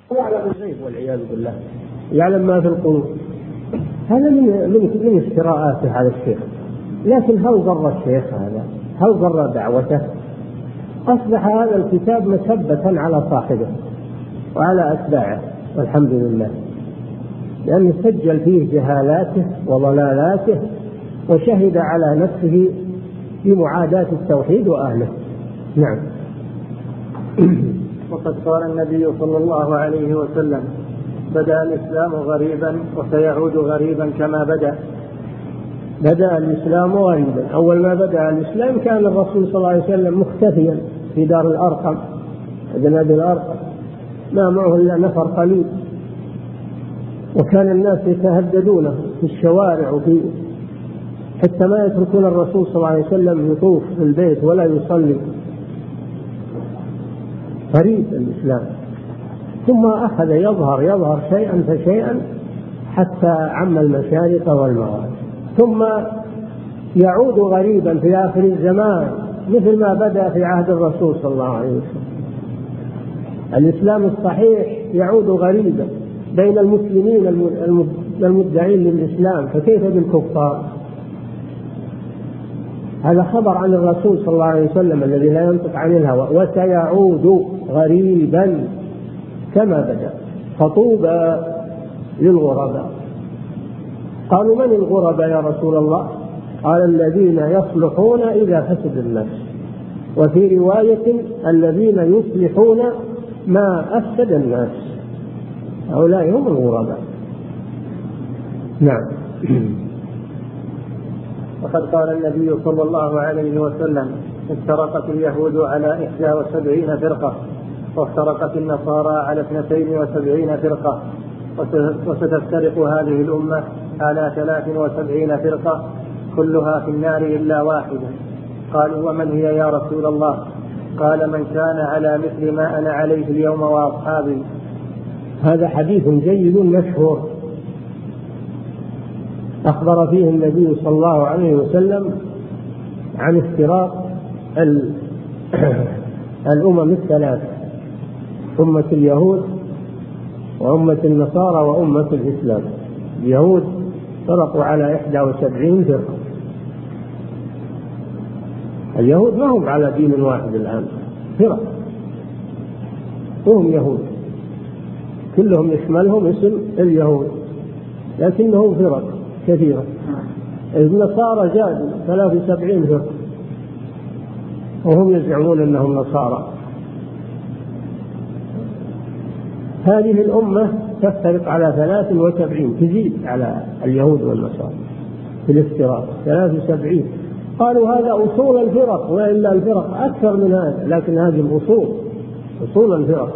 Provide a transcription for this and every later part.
يعلم الغيب والعياذ بالله، يعلم ما في القلوب. هذا من افتراءاته على الشيخ. لكن هل ضر الشيخ هذا؟ هل ضر دعوته؟ أصبح هذا الكتاب مسبة على صاحبه وعلى أتباعه، والحمد لله، لأنه سجل فيه جهالاته وضلالاته، وشهد على نفسه بمعاداة التوحيد وأهله. نعم. وقد قال النبي صلى الله عليه وسلم: بدأ الإسلام غريبا وسيعود غريبا كما بدأ الإسلام غريبا. أول ما بدأ الإسلام كان الرسول صلى الله عليه وسلم مختفيا في دار الأرقم، ابن أبي الأرقم، ما معه إلا نفر قليل، وكان الناس يتهددونه في الشوارع حتى ما يتركون الرسول صلى الله عليه وسلم يطوف في البيت ولا يصلي. غريب الإسلام. ثم أخذ يظهر شيئا فشيئا حتى عم المشارق والمغارب، ثم يعود غريبا في آخر الزمان مثل ما بدأ في عهد الرسول صلى الله عليه وسلم. الإسلام الصحيح يعود غريبا بين المسلمين المدعين للإسلام، فكيف بالكفار؟ هذا خبر عن الرسول صلى الله عليه وسلم الذي لا ينطق عن الهوى. وسيعود غريبا كما بدأ، فطوبى للغرباء. قالوا: من الغرباء يا رسول الله؟ قال: الذين يصلحون إذا فسد الناس، وفي رواية: الذين يصلحون ما أفسد الناس. هؤلاء هم الغرباء. نعم. وقد قال النبي صلى الله عليه وسلم: افترقت اليهود على 71 فرقة، وافترقت النصارى على 72 فرقة، وستفترق هذه الأمة على 73 فرقة، كلها في النار إلا واحدة. قالوا: ومن هي يا رسول الله؟ قال: من كان على مثل ما أنا عليه اليوم وأصحابي. هذا حديث جيد مشهور أخبر فيه النبي صلى الله عليه وسلم عن افتراق الأمم الثلاث: أمة اليهود وأمة النصارى وأمة الإسلام. اليهود فرقوا على 71 فرقة. اليهود ما هم على دين واحد الآن، فرق، وهم يهود كلهم يشملهم اسم اليهود، لكنهم فرق كثيرة. النصارى زادوا 73 فرقة وهم يزعمون أنهم نصارى. هذه الأمة تفترق على 73، تزيد على اليهود والنصارى في الافتراق 73. قالوا: هذا أصول الفرق، وإلا الفرق أكثر من هذا، لكن هذه الأصول أصول الفرق،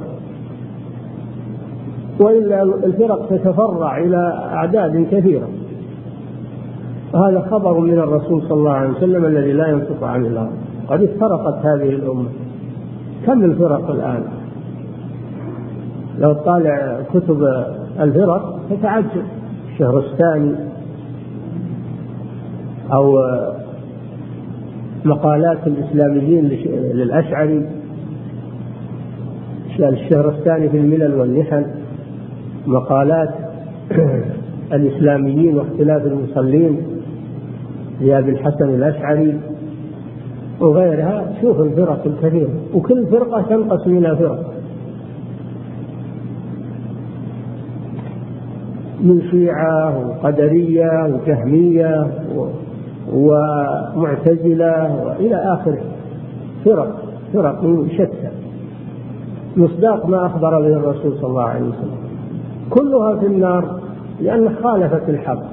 وإلا الفرق تتفرع إلى أعداد كثيرة. وهذا خبر من الرسول صلى الله عليه وسلم الذي لا ينطق عن الهوى. قد افترقت هذه الأمة. كم الفرق الآن؟ لو طالع كتب الفرق تتعجب. الشهرستاني أو مقالات الإسلاميين للأشعري، الشهرستاني في الملل والنحل، مقالات الإسلاميين واختلاف المصلين لأبي الحسن الأشعري وغيرها. شوف الفرق الكثيرة، وكل فرقة تنقسم إلى فرق، من شيعة وقدرية وجهمية ومعتزلة وإلى آخره، فرق شتى، مصداق ما أخبر به الرسول صلى الله عليه وسلم. كلها في النار لأن خالفت الحق،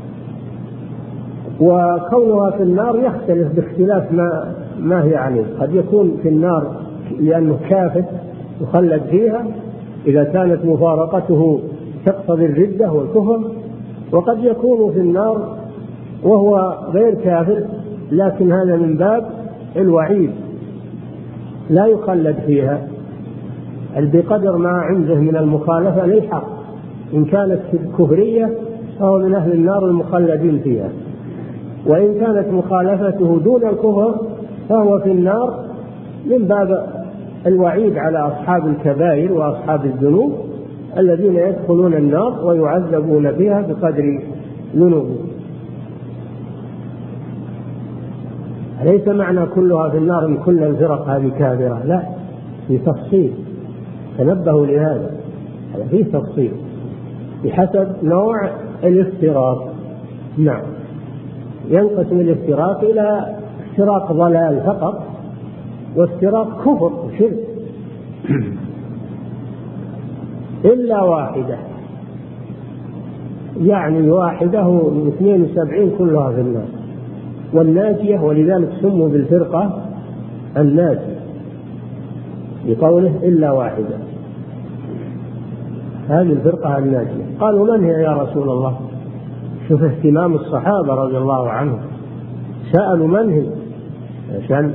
وكونها في النار يختلف باختلاف ما هي عليه. قد يكون في النار لأنه كافر يخلد فيها إذا كانت مفارقته تقتضي الردة والكفر، وقد يكون في النار وهو غير كافر، لكن هذا من باب الوعيد، لا يخلد فيها بقدر ما عنده من المخالفة للحق. إن كانت كفرية فهو من أهل النار المخلدين فيها، وإن كانت مخالفته دون الكفر فهو في النار من باب الوعيد على أصحاب الكبائر وأصحاب الذنوب الذين يدخلون النار ويعذبون فيها بقدر ذنوبهم. ليس معنى كلها في النار ان كل الفرق هذه كافرة، لا، في تفصيل، تنبهوا لهذا، في تفصيل بحسب نوع الافتراق. نعم، ينقسم الافتراق إلى افتراق ضلال فقط وافتراق كفر وشرك إلا واحدة، يعني واحدة من 72 كلها في النار، والناجية، ولذلك سموا بالفرقة الناجية بقوله إلا واحدة، هذه الفرقة الناجية. قالوا من هي يا رسول الله؟ شوف اهتمام الصحابة رضي الله عنهم، سألوا من هي عشان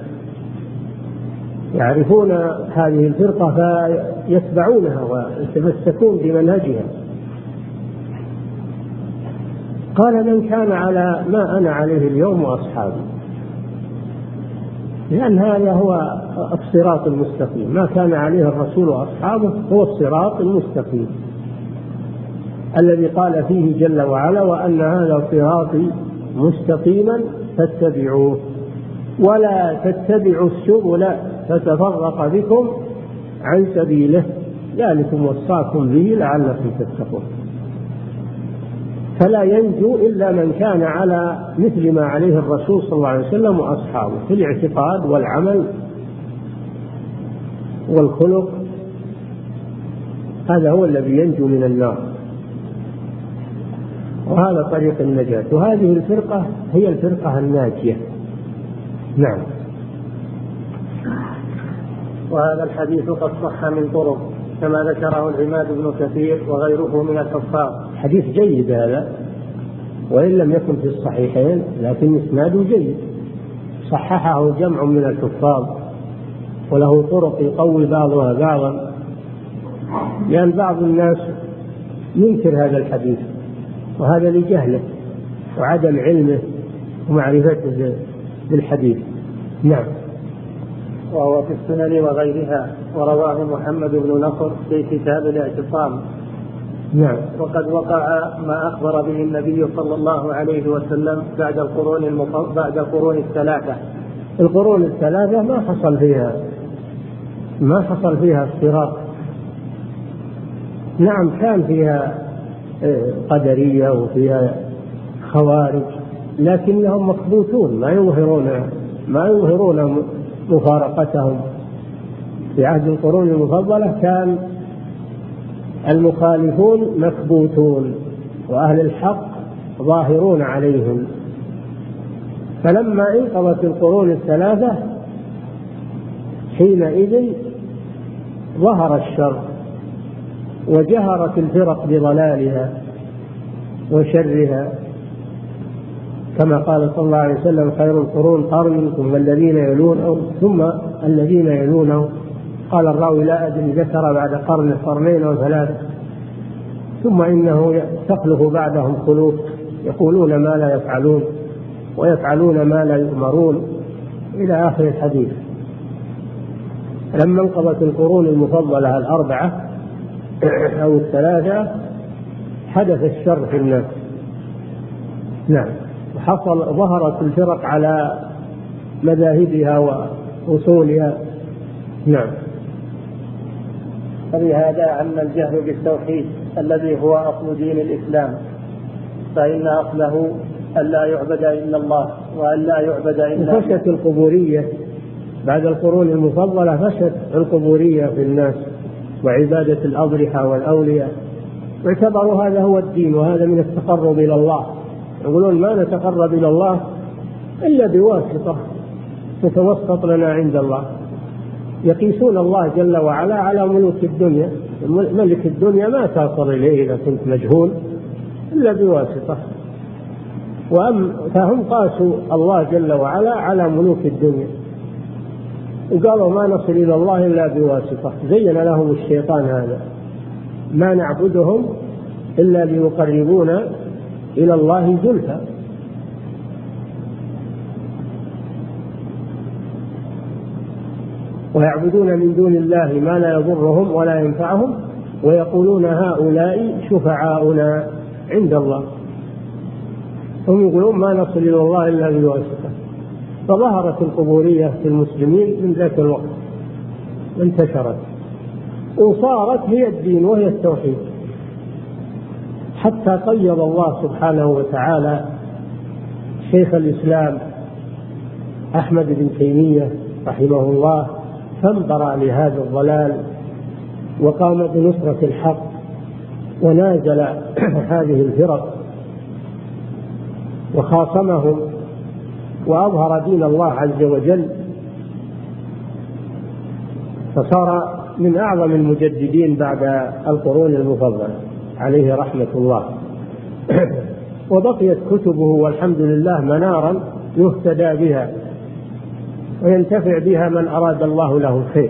يعرفون هذه الفرقة فيتبعونها ويتمسكون بمنهجها. قال من كان على ما أنا عليه اليوم وأصحابي، لأن هذا هو الصراط المستقيم، ما كان عليه الرسول وأصحابه هو الصراط المستقيم الذي قال فيه جل وعلا وأن هذا صراطي مستقيما فاتبعوه ولا تتبعوا السبل فتفرق بكم عن سبيله ذلكم وصاكم به لعلكم تتقون. فلا ينجو إلا من كان على مثل ما عليه الرسول صلى الله عليه وسلم وأصحابه في الاعتقاد والعمل والخلق، هذا هو الذي ينجو من النار، وهذا طريق النجاة، وهذه الفرقة هي الفرقة الناجية. نعم. وهذا الحديث قد صح من طرق كما ذكره العماد بن كثير وغيره من الحفاظ. حديث جيد هذا، وإن لم يكن في الصحيحين لكن إسناده جيد، صححه جمع من الحفاظ، وله طرق يقوي بعضها بعضا، لأن بعض الناس ينكر هذا الحديث، وهذا لجهله وعدم علمه ومعرفته بالحديث. نعم. وهو في السنن وغيرها، ورواه محمد بن نصر في كتاب الاعتصام. نعم. وقد وقع ما أخبر به النبي صلى الله عليه وسلم بعد القرون الثلاثة. القرون الثلاثة ما حصل فيها افتراق. نعم، كان فيها قدرية وفيها خوارج، لكنهم مكبوتون ما يظهرون مفارقتهم. في عهد القرون المفضلة كان المخالفون مكبوتون وأهل الحق ظاهرون عليهم، فلما انقضت القرون الثلاثة حينئذ ظهر الشر وجهرت الفرق بضلالها وشرها، كما قال صلى الله عليه وسلم خير القرون قرني ثم الذين يلونهم ثم الذين يلونهم. قال الراوي لا أدري ذكر بعد قرن قرنين أو ثلاثة، ثم إنه تخلف بعدهم خلوف يقولون ما لا يفعلون ويفعلون ما لا يؤمرون إلى آخر الحديث. لما انقضت القرون المفضلة الأربعة أو الثلاثة حدث الشر في الناس. نعم. ظهرت الفرق على مذاهبها وأصولها. نعم. فلهذا عم الجهل بالتوحيد الذي هو أصل دين الإسلام، فإن أصله ألا يعبد إلا الله وألا يعبد إلا فشت القبورية بعد القرون المفضلة، فشت القبورية في الناس وعبادة الأضرحة والأولياء، واعتبروا هذا هو الدين وهذا من التقرب إلى الله. يقولون ما نتقرب إلى الله إلا بواسطة تتوسط لنا عند الله. يقيسون الله جل وعلا على ملوك الدنيا، ملك الدنيا ما تصل إليه إذا كنت مجهول إلا بواسطة، فهم قاسوا الله جل وعلا على ملوك الدنيا وقالوا ما نصل إلى الله إلا بواسطة. زين لهم الشيطان هذا، ما نعبدهم إلا ليقربونا إلى الله زلفى. ويعبدون من دون الله ما لا يضرهم ولا ينفعهم ويقولون هؤلاء شفعاؤنا عند الله، هم يقولون ما نصل إلى الله إلا بواسطة. فظهرت القبورية في المسلمين من ذاك الوقت وانتشرت وصارت هي الدين وهي التوحيد، حتى قيض الله سبحانه وتعالى شيخ الإسلام أحمد بن تيمية رحمه الله، فانبرأ لهذا الضلال وقام بنصرة الحق ونازل هذه الفرق وخاصمهم وأظهر دين الله عز وجل، فصار من أعظم المجددين بعد القرون المفضلة عليه رحمة الله. وبقيت كتبه والحمد لله منارا يهتدى بها وينتفع بها من أراد الله له الخير.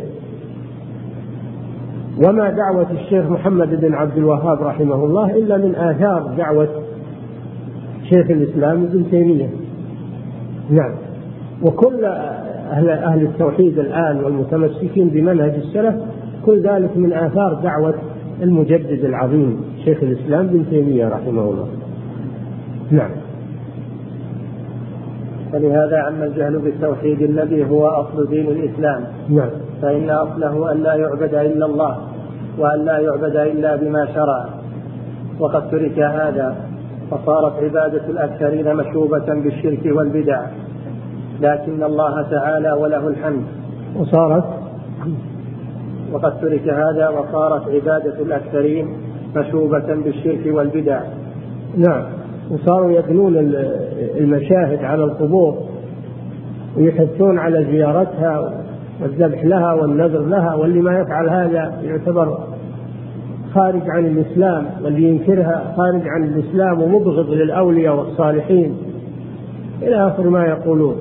وما دعوة الشيخ محمد بن عبد الوهاب رحمه الله إلا من آثار دعوة شيخ الإسلام ابن تيمية. نعم. وكل أهل التوحيد الآن والمتمسكين بمنهج السلف كل ذلك من آثار دعوة المجدد العظيم شيخ الإسلام ابن تيمية رحمه الله. نعم. فلهذا عم الجهل بالتوحيد الذي هو أصل دين الإسلام. نعم. فإن أصله أن لا يعبد إلا الله وأن لا يعبد إلا بما شرع، وقد ترك هذا فصارت عبادة الأكثرين مشوبة بالشرك والبدع، لكن الله تعالى وله الحمد وقد ترك هذا وصارت عبادة الأكثرين مشوبة بالشرك والبدع. نعم. وصاروا يبنون المشاهد على القبور ويحثون على زيارتها والذبح لها والنذر لها، واللي ما يفعل هذا يعتبر خارج عن الإسلام، واللي ينكرها خارج عن الإسلام ومبغض للأولياء والصالحين إلى آخر ما يقولون،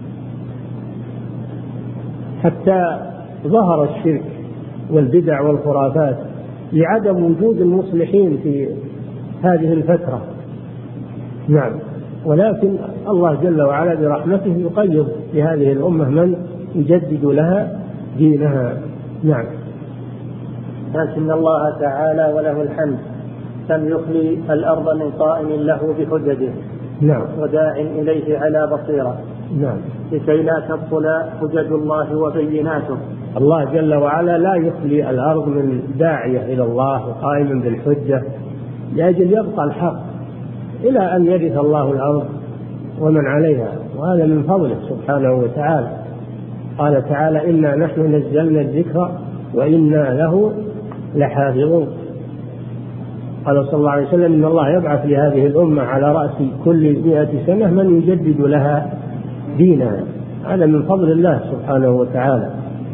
حتى ظهر الشرك والبدع والخرافات لعدم وجود المصلحين في هذه الفترة. نعم. ولكن الله جل وعلا برحمته يقيض لهذه الأمة من يجدد لها دينها. نعم. لكن الله تعالى وله الحمد لم يخلي الأرض من قائم له بحججه. نعم. وداع إليه على بصيرة. نعم. لكي لا تبطل حجج الله وبيناته. الله جل وعلا لا يخلي الأرض من داعية إلى الله وقائم بالحجة لأجل يبقى الحق إلى أن يرث الله الأرض ومن عليها، وهذا من فضله سبحانه وتعالى. قال تعالى إنا نحن نزلنا الذكر وإنا له لحافظون. قال صلى الله عليه وسلم إن الله يبعث لهذه الأمة على رأس كل 100 سنة من يجدد لها دينها، هذا من فضل الله سبحانه وتعالى.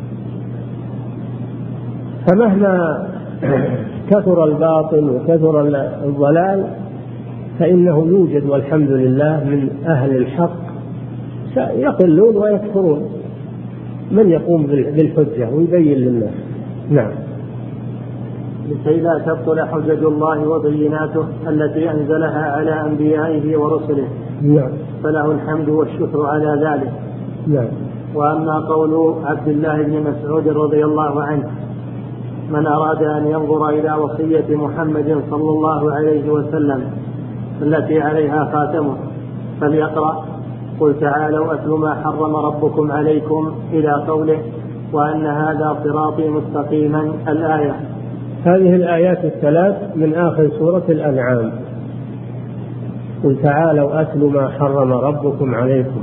فمهما كثر الباطل وكثر الضلال فإنه يوجد والحمد لله من أهل الحق يقلون ويكثرون من يقوم بالحجة ويبين للناس. نعم. لكي لا تبطل حجج الله وبيناته التي أنزلها على أنبيائه ورسله. نعم. فله الحمد والشكر على ذلك. نعم. وأما قول عبد الله بن مسعود رضي الله عنه من أراد أن ينظر إلى وصية محمد صلى الله عليه وسلم التي عليها خاتمه فليقرأ قل تعالوا أتل ما حرم ربكم عليكم إلى قوله وأن هذا صراطي مستقيما الآية. هذه الآيات الثلاث من آخر سورة الأنعام. قل تعالوا أتل ما حرم ربكم عليكم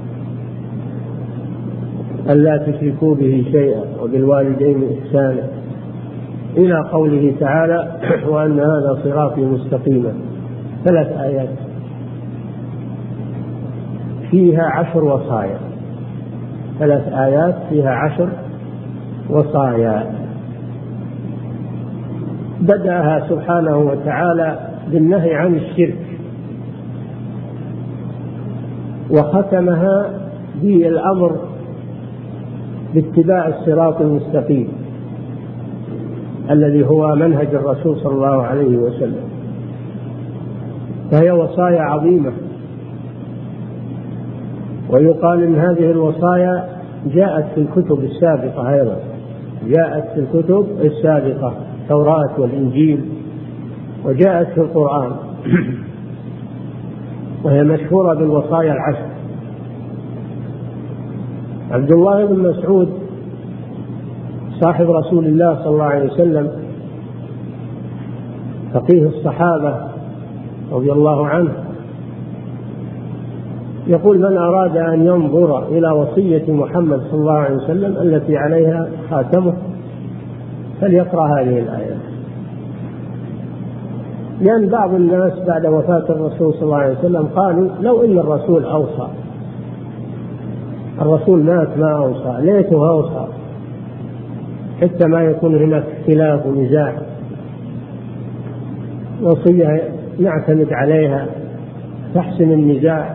ألا تشركوا به شيئا وبالوالدين إحسانا إلى قوله تعالى وأن هذا صراطي مستقيما. 3 آيات فيها 10 وصايا. 3 آيات فيها 10 وصايا. بدأها سبحانه وتعالى بالنهي عن الشرك وختمها بالأمر باتباع الصراط المستقيم الذي هو منهج الرسول صلى الله عليه وسلم. فهي وصايا عظيمة، ويقال إن هذه الوصايا جاءت في الكتب السابقة أيضا، جاءت في الكتب السابقة التوراة والإنجيل وجاءت في القرآن، وهي مشهورة بالوصايا العشر. عبد الله بن مسعود صاحب رسول الله صلى الله عليه وسلم فقيه الصحابة رضي الله عنه يقول: من أراد أن ينظر إلى وصية محمد صلى الله عليه وسلم التي عليها خاتمه فليقرأ هذه الآية. لأن بعض الناس بعد وفاة الرسول صلى الله عليه وسلم قالوا: لو إن الرسول أوصى، الرسول مات ما أوصى، ليته أوصى، حتى ما يكون هناك اختلاف ونزاع، وصية نعتمد عليها تحسن النزاع.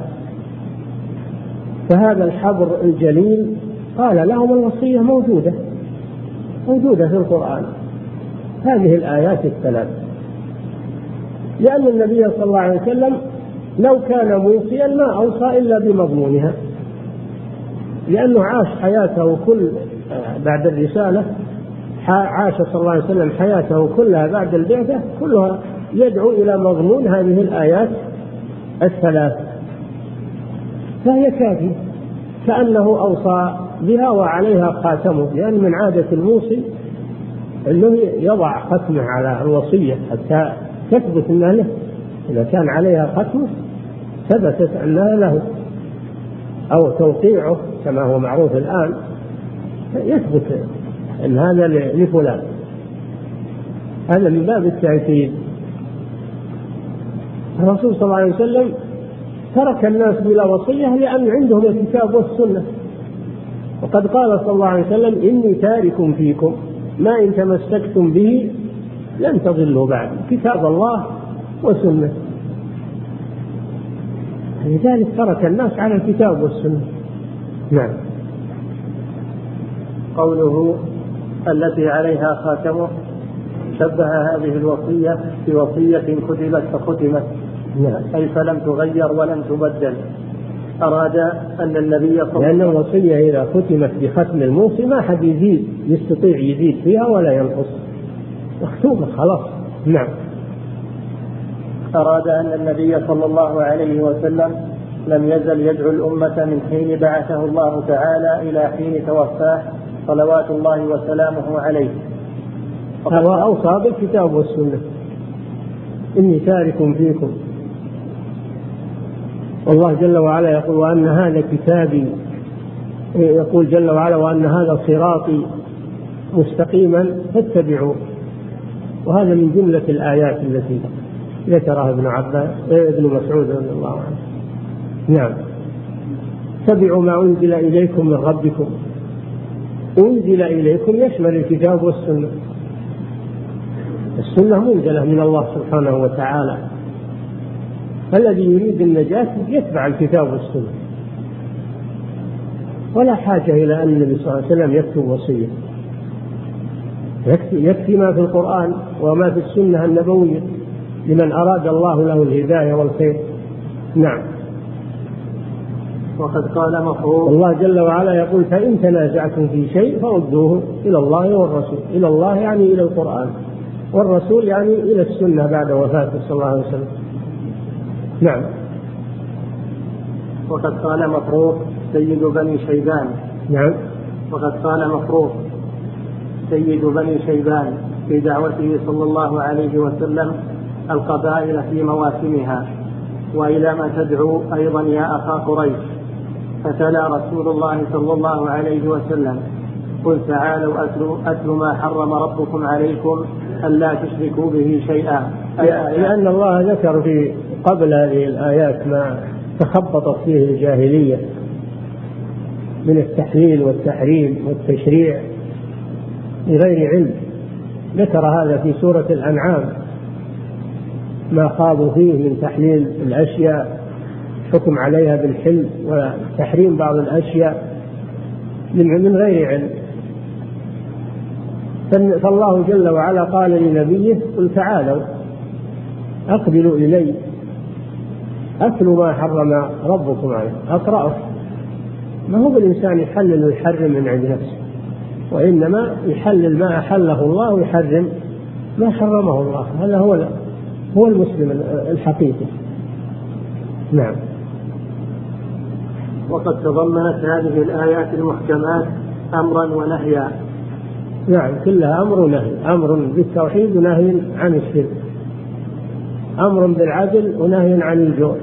فهذا الحبر الجليل قال لهم: الوصية موجودة في القرآن، هذه الآيات الثلاث. لأن النبي صلى الله عليه وسلم لو كان موصيا ما أوصى إلا بمضمونها، لأنه عاش حياته بعد الرسالة، عاش صلى الله عليه وسلم حياته كلها بعد البعثة كلها يدعو إلى مضمون هذه الآيات الثلاث، فهي كافية، كأنه أوصى بها وعليها خاتمه. لأن من عادة الموصي أنه يضع ختمه على الوصية حتى تثبت أنها له، إذا كان عليها ختمه ثبتت أنها له، أو توقيعه كما هو معروف الآن يثبت أن هذا لفلان. هذا من باب التأكيد. الرسول صلى الله عليه وسلم ترك الناس بلا وصية لأن عندهم الكتاب والسنة، وقد قال صلى الله عليه وسلم: إني تارك فيكم ما إن تمسكتم به لن تضلوا بعد، كتاب الله وسنة. لذلك ترك الناس على الكتاب والسنة. نعم. قوله التي عليها خاتمه شبه هذه الوصية بوصية كتبت فختمت، أي فلم تغير ولم تبدل. أراد أن النبي لأن الوصية إذا ختمت بختم الموصي ما حد يستطيع يزيد فيها ولا ينقص، مختومة خلاص. نعم. أراد أن النبي صلى الله عليه وسلم لم يزل يدعو الأمة من حين بعثه الله تعالى إلى حين توفاه صلوات الله وسلامه عليه. هو أوصى بالكتاب والسنة: إني تارك فيكم. والله جل وعلا يقول: وأن هذا كتابي، يقول جل وعلا: وأن هذا صراطي مستقيما فاتبعوه. وهذا من جملة الآيات التي ذكرها ابن مسعود رضي الله عنه. نعم. اتبعوا ما أنزل إليكم من ربكم. أنزل إليكم يشمل الكتاب والسنة. السنة منزلة من الله سبحانه وتعالى، فالذي يريد النجاة يتبع الكتاب والسنة، ولا حاجة إلى أن النبي صلى الله عليه وسلم يكتب وصية، يكفي ما في القرآن وما في السنة النبوية لمن أراد الله له الهداية والخير. نعم. وقد قال مفروض الله جل وعلا يقول: فإن تنازعتم في شيء فردوه إلى الله والرسول. إلى الله يعني إلى القرآن، والرسول يعني إلى السنة بعد وفاته صلى الله عليه وسلم. نعم. وقد قال مفروض سيد بني شيبان. نعم. وقد قال مفروض سيد بني شيبان في دعوته صلى الله عليه وسلم القبائل في مواسمها: وإلى ما تدعو أيضا يا أخا قريش. فتلا رسول الله صلى الله عليه وسلم: قل تعالوا أتل ما حرم ربكم عليكم ألا تشركوا به شيئا. لأن الله ذكر في قبل هذه الآيات ما تخبطت فيه الجاهلية من التحليل والتحريم والتشريع بغير علم. ذكر هذا في سورة الأنعام، ما خاضوا فيه من تحليل الأشياء، حكم عليها بالحل وتحريم بعض الأشياء من غير علم. فالله جل وعلا قال لنبيه: قل تعالوا أقبلوا إلي أتل ما حرم ربكم عليه. أقرأه. ما هو بالإنسان يحلل ويحرم من عند نفسه، وإنما يحلل ما أحله الله ويحرم ما حرمه الله. هذا هو المسلم الحقيقي. نعم. وقد تضمنت هذه الآيات المحكمات أمرا ونهيا. نعم، كلها أمر ونهي، أمر بالتوحيد ونهي عن الشرك، أمر بالعدل ونهي عن الجور.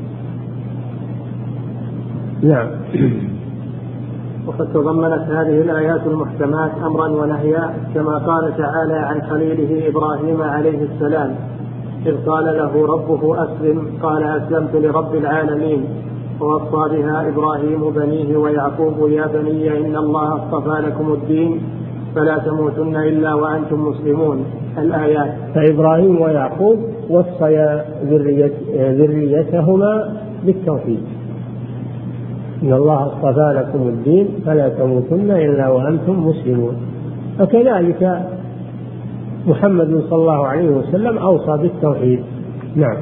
نعم. وقد تضمنت هذه الآيات المحكمات أمرا ونهيا، كما قال تعالى عن خليله إبراهيم عليه السلام إذ قال له ربه أسلم قال أسلمت لرب العالمين، ووصى بها إبراهيم بنيه ويعقوب يا بني إن الله اصطفى لكم الدين فلا تموتن إلا وأنتم مسلمون. الآيات. فإبراهيم ويعقوب وصيا ذريتهما بالتوحيد، إن الله اصطفى لكم الدين فلا تموتن إلا وأنتم مسلمون. فكذلك محمد صلى الله عليه وسلم أوصى بالتوحيد. نعم.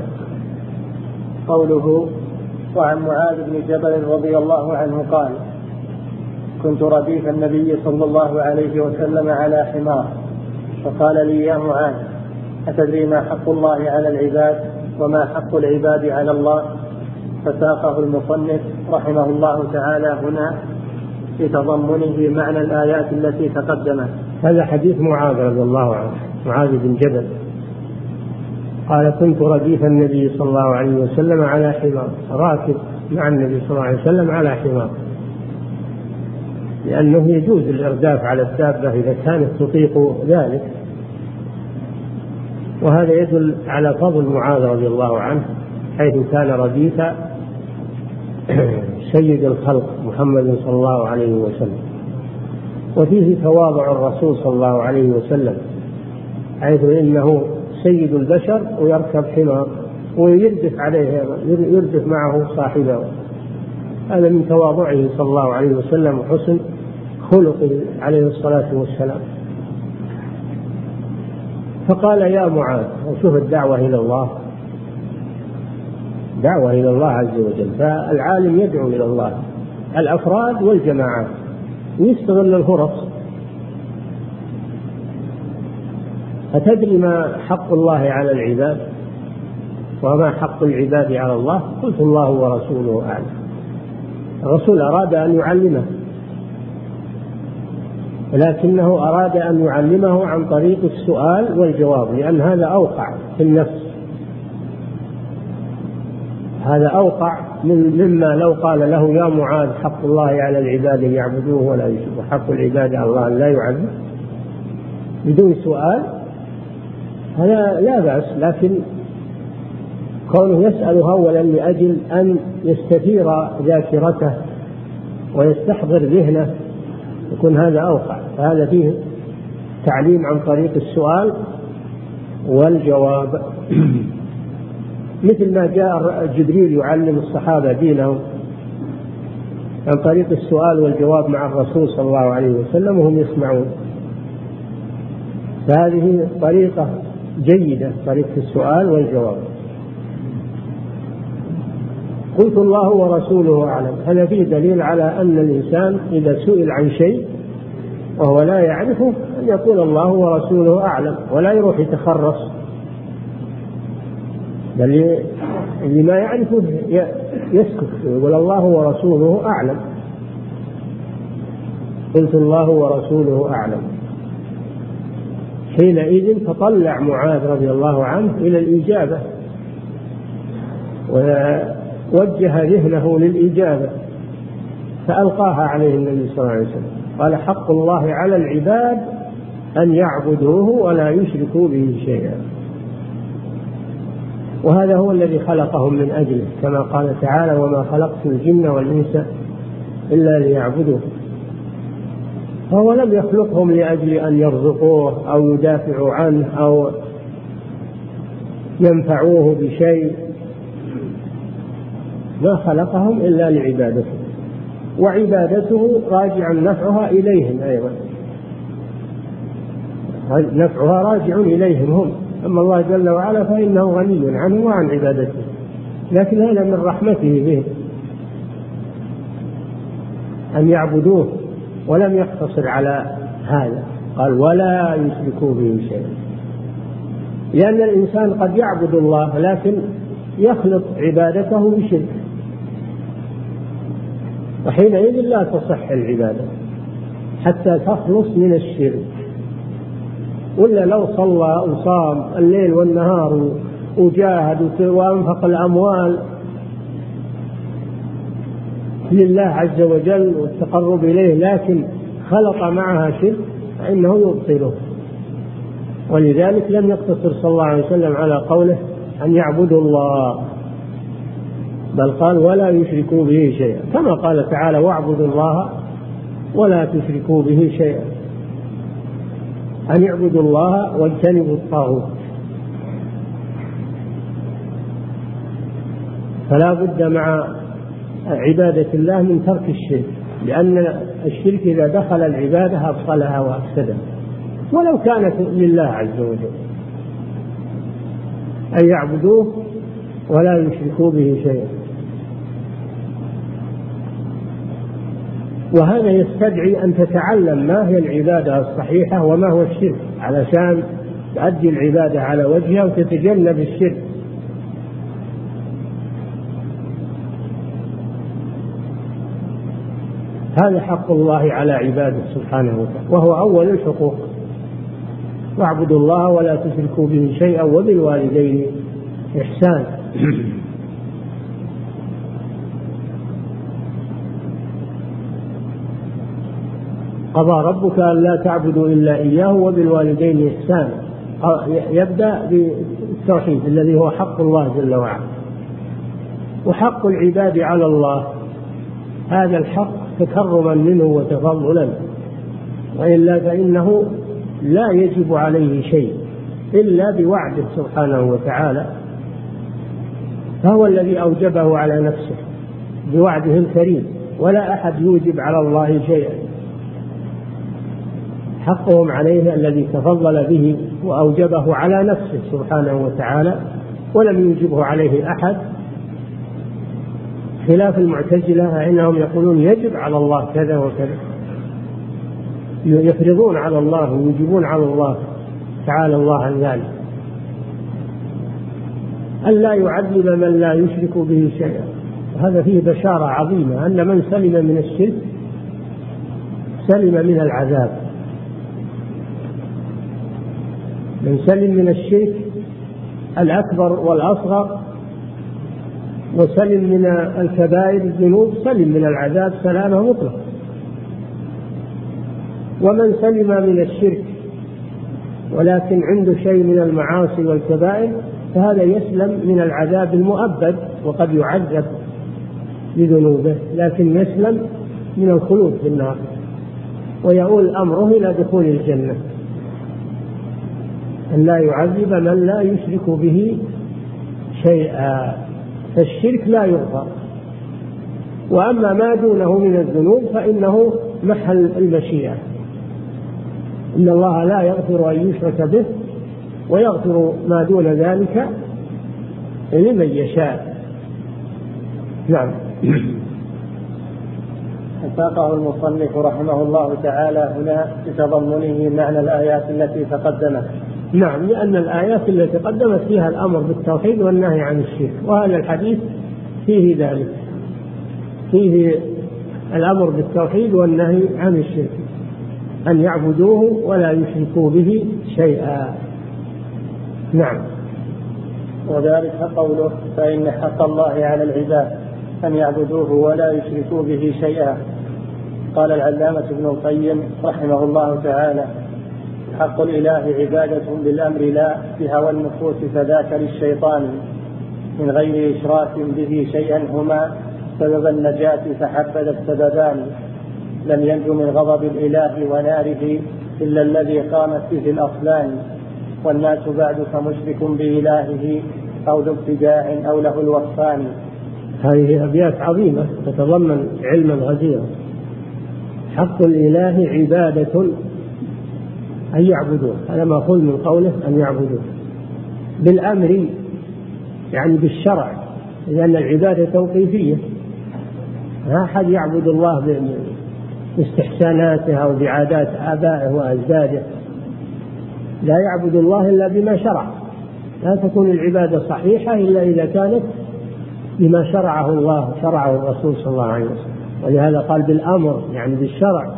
قوله وعن معاذ بن جبل رضي الله عنه قال كنت رديف النبي صلى الله عليه وسلم على حمار فقال لي يا معاذ أتدري ما حق الله على العباد وما حق العباد على الله؟ فساقه المصنف رحمه الله تعالى هنا بتضمنه معنى الآيات التي تقدمت. هذا حديث معاذ رضي الله عنه، معاذ بن جبل قال كنت رديف النبي صلى الله عليه وسلم على حمار، راكب مع النبي صلى الله عليه وسلم على حمار، لأنه يجوز الإرداف على الدابة إذا كانت تطيق ذلك. وهذا يدل على فضل معاذ رضي الله عنه حيث كان رديف سيد الخلق محمد صلى الله عليه وسلم. وفيه تواضع الرسول صلى الله عليه وسلم حيث إنه سيد البشر ويركب حمار ويردف عليه، يردف معه صاحبه. هذا من تواضعه صلى الله عليه وسلم وحسن خلقه عليه الصلاة والسلام. فقال يا معاذ، وشوف الدعوة إلى الله، دعوة إلى الله عز وجل. فالعالم يدعو إلى الله، الأفراد والجماعات، ويستغل الفرص. أتدري ما حق الله على العباد وما حق العباد على الله؟ قلت الله ورسوله أعلم. الرسول أراد أن يعلمه، لكنه أراد أن يعلمه عن طريق السؤال والجواب، لأن هذا أوقع في النفس، هذا أوقع مما لو قال له يا معاذ حق الله على العباد أن يعبدوه ولا يشركوا، حق العباد على الله أن لا يعبد، بدون سؤال. هذا لا بأس، لكن كونه يسأله أولا لأجل أن يستثير ذاكرته ويستحضر ذهنه يكون هذا أوقع. فهذا فيه تعليم عن طريق السؤال والجواب مثل ما جاء جبريل يعلم الصحابة دينهم عن طريق السؤال والجواب مع الرسول صلى الله عليه وسلم وهم يسمعون. فهذه طريقة جيدة، طريقة السؤال والجواب. قلت الله ورسوله أعلم. هذا فيه دليل على أن الإنسان إذا سئل عن شيء وهو لا يعرفه أن يقول الله ورسوله أعلم، ولا يروح يتخرص، بل اللي ما يعرفه يسكت يقول الله ورسوله أعلم. قلت الله ورسوله أعلم. حينئذ تطلع معاذ رضي الله عنه إلى الإجابة ووجه ذهنه للإجابة، فألقاها عليه النبي صلى الله عليه وسلم. قال حق الله على العباد أن يعبدوه ولا يشركوا به شيئا، وهذا هو الذي خلقهم من أجله، كما قال تعالى وما خلقت الجن والإنس إلا ليعبدوه. فهو لم يخلقهم لأجل أن يرزقوه أو يدافعوا عنه أو ينفعوه بشيء، ما خلقهم إلا لعبادته، وعبادته راجع نفعها إليهم أيضا، نفعها راجع إليهم هم. أما الله جل وعلا فإنه غني عنه وعن عبادته، لكن هذا من رحمته به أن يعبدوه، ولم يقتصر على هذا، قال ولا يشركوا به شيئا. لأن الإنسان قد يعبد الله لكن يخلط عبادته بشرك، وحينئذ لا تصح العبادة حتى تخلص من الشرك. ولا لو صلى وصام الليل والنهار وجاهد وأنفق الأموال لله عز وجل والتقرب إليه لكن خلط معها شرك فإنه يبطله. ولذلك لم يقتصر صلى الله عليه وسلم على قوله أن يعبدوا الله، بل قال ولا يشركوا به شيئا، كما قال تعالى واعبدوا الله ولا تشركوا به شيئا، أن يعبدوا الله واجتنبوا الطاغوت. فلا بد مع عبادة الله من ترك الشرك، لأن الشرك إذا دخل العبادة أبطلها وأفسدها ولو كانت لله عز وجل، أن يعبدوه ولا يشركوا به شيئا. وهذا يستدعي أن تتعلم ما هي العبادة الصحيحة وما هو الشرك علشان تؤدي العبادة على وجهها وتتجنب الشرك. هذا حق الله على عباده سبحانه وتعالى، وهو أول الحقوق. واعبدوا الله ولا تشركوا به شيئا وبالوالدين إحسانا. قضى ربك ألا تعبدوا إلا إياه وبالوالدين إحسانا. يبدأ بالتوحيد الذي هو حق الله جل وعلا، وحق العباد على الله هذا الحق تكرما منه وتفضلا، وإلا فإنه لا يجب عليه شيء إلا بوعده سبحانه وتعالى، فهو الذي أوجبه على نفسه بوعده الكريم، ولا أحد يوجب على الله شيئا. حقهم عليه الذي تفضل به وأوجبه على نفسه سبحانه وتعالى، ولم يوجبه عليه أحد، خلاف المعتزلة فإنهم يقولون يجب على الله كذا وكذا، يفرضون على الله ويجبون على الله، تعالى الله عن ذلك. ألا يعذب من لا يشرك به شيئا، هذا فيه بشارة عظيمة أن من سلم من الشرك سلم من العذاب. من سلم من الشرك الأكبر والأصغر وسلم من الكبائر الذنوب سلم من العذاب سلامة مطلق. ومن سلم من الشرك ولكن عنده شيء من المعاصي والكبائر فهذا يسلم من العذاب المؤبد، وقد يعذب بذنوبه لكن يسلم من الخلود في النار ويؤول أمره إلى دخول الجنة. أن لا يعذب من لا يشرك به شيئا، فالشرك لا يغفر. وأما ما دونه من الذنوب فإنه محل المشيئة، إن الله لا يغفر أن يشرك به ويغفر ما دون ذلك لمن يشاء. نعم. ساقه المصنف رحمه الله تعالى هنا بتضمنه معنى الآيات التي تقدمت. نعم، لأن الآيات التي تقدمت فيها الأمر بالتوحيد والنهي عن الشرك، وهذا الحديث فيه ذلك، فيه الأمر بالتوحيد والنهي عن الشرك، أن يعبدوه ولا يشركوا به شيئا. نعم. وذلك قوله فإن حق الله على العباد أن يعبدوه ولا يشركوا به شيئا. قال العلامة ابن القيم رحمه الله تعالى حق الإله عبادة بالأمر لا بهوى النفوس فذاك للشيطان من غير إشراك به شيئا هما سبب النجاة فحبذ السببان لم ينج من غضب الإله وناره إلا الذي قامت به الأصلان والناس بعد فمشرك بإلهه أو ذو ابتداع أو له الوصفان. هذه أبيات عظيمة تتضمن علما غزيرا. حق الإله عبادة أن يعبدوه، هذا مأخوذ من قوله أن يعبدوه بالأمر يعني بالشرع، لأن العبادة توقيفية، لا أحد يعبد الله باستحساناته أو بعادات آبائه وأجداده، لا يعبد الله إلا بما شرع، لا تكون العبادة صحيحة إلا إذا كانت بما شرعه الله شرعه الرسول صلى الله عليه وسلم. ولهذا قال بالأمر، يعني بالشرع،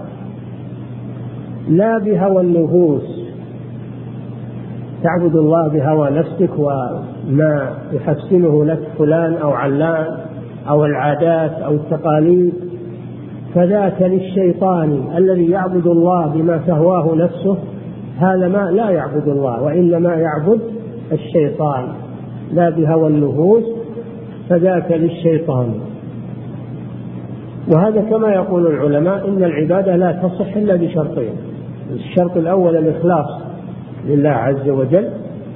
لا بهوى النفوس. تعبد الله بهوى نفسك وما يحسنه لك فلان أو علان أو العادات أو التقاليد، فذاك للشيطان. الذي يعبد الله بما تهواه نفسه هذا ما لا يعبد الله، وإنما يعبد الشيطان. لا بهوى النفوس فذاك للشيطان. وهذا كما يقول العلماء إن العبادة لا تصح إلا بشرطين: الشرط الأول الإخلاص لله عز وجل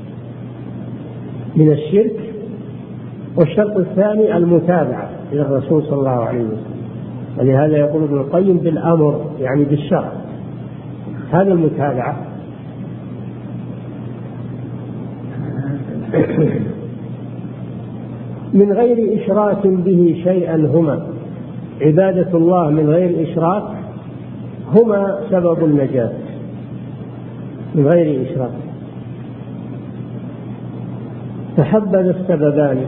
من الشرك، والشرط الثاني المتابعة إلى الرسول صلى الله عليه وسلم. ولهذا يقول ابن القيم بالأمر، يعني بالشرع. هذا المتابعة. من غير إشراك به شيئا هما. عبادة الله من غير إشراك هما سبب النجاة، من غير إشراك. تحبذ السببان: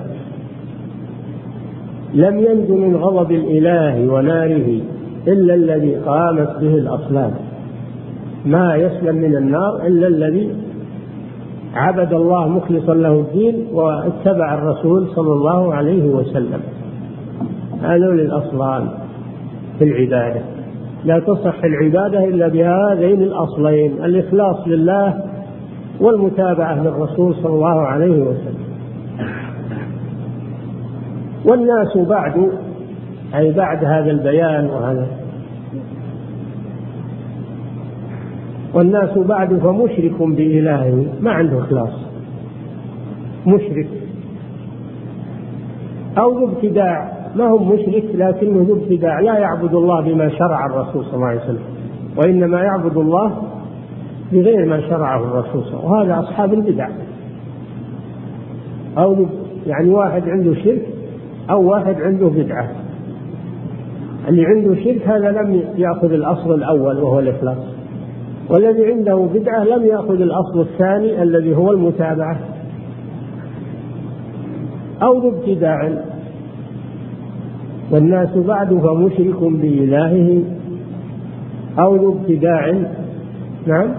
لم ينج من غضب الإله وناره إلا الذي قامت به الأصنام. ما يسلم من النار إلا الذي عبد الله مخلصا له الدين واتبع الرسول صلى الله عليه وسلم. هذول الأصلان في العبادة. لا تصح العبادة إلا بهذين الأصلين: الإخلاص لله والمتابعة للرسول صلى الله عليه وسلم. والناس بعد، أي بعد هذا البيان والناس بعد فمشرك بإلهه، ما عنده إخلاص، مشرك أو ذو ابتداع. ما هو مشرك لكنه ذو ابتداع، لا يعبد الله بما شرع الرسول صلى الله عليه وسلم، وإنما يعبد الله بغير ما شرعه الرسول صلى الله عليه وسلم. وهذا أصحاب البدع. أو يعني واحد عنده شرك أو واحد عنده بدعة. اللي عنده شرك هذا لم يأخذ الأصل الأول وهو الإخلاص، والذي عنده بدعة لم يأخذ الأصل الثاني الذي هو المتابعة. أو ذو ابتداع. والناس بعد فمشرك بإلهه أو ذو ابتداع، نعم،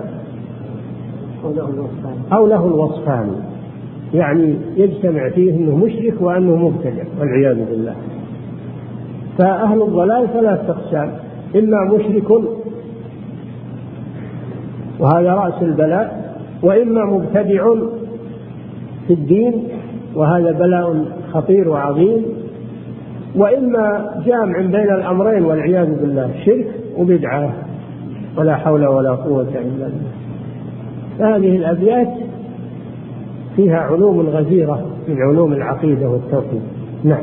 أو له الوصفان، يعني يجتمع فيه أنه مشرك وأنه مبتدع والعياذ بالله. فأهل الضلال ثلاث أقسام: إما مشرك وهذا رأس البلاء، وإما مبتدع في الدين وهذا بلاء خطير وعظيم، وإما جامع بين الأمرين والعياذ بالله، شرك وبدعة ولا حول ولا قوة إلا بالله. هذه الأبيات فيها علوم غزيرة من علوم العقيدة والتوحيد. نعم.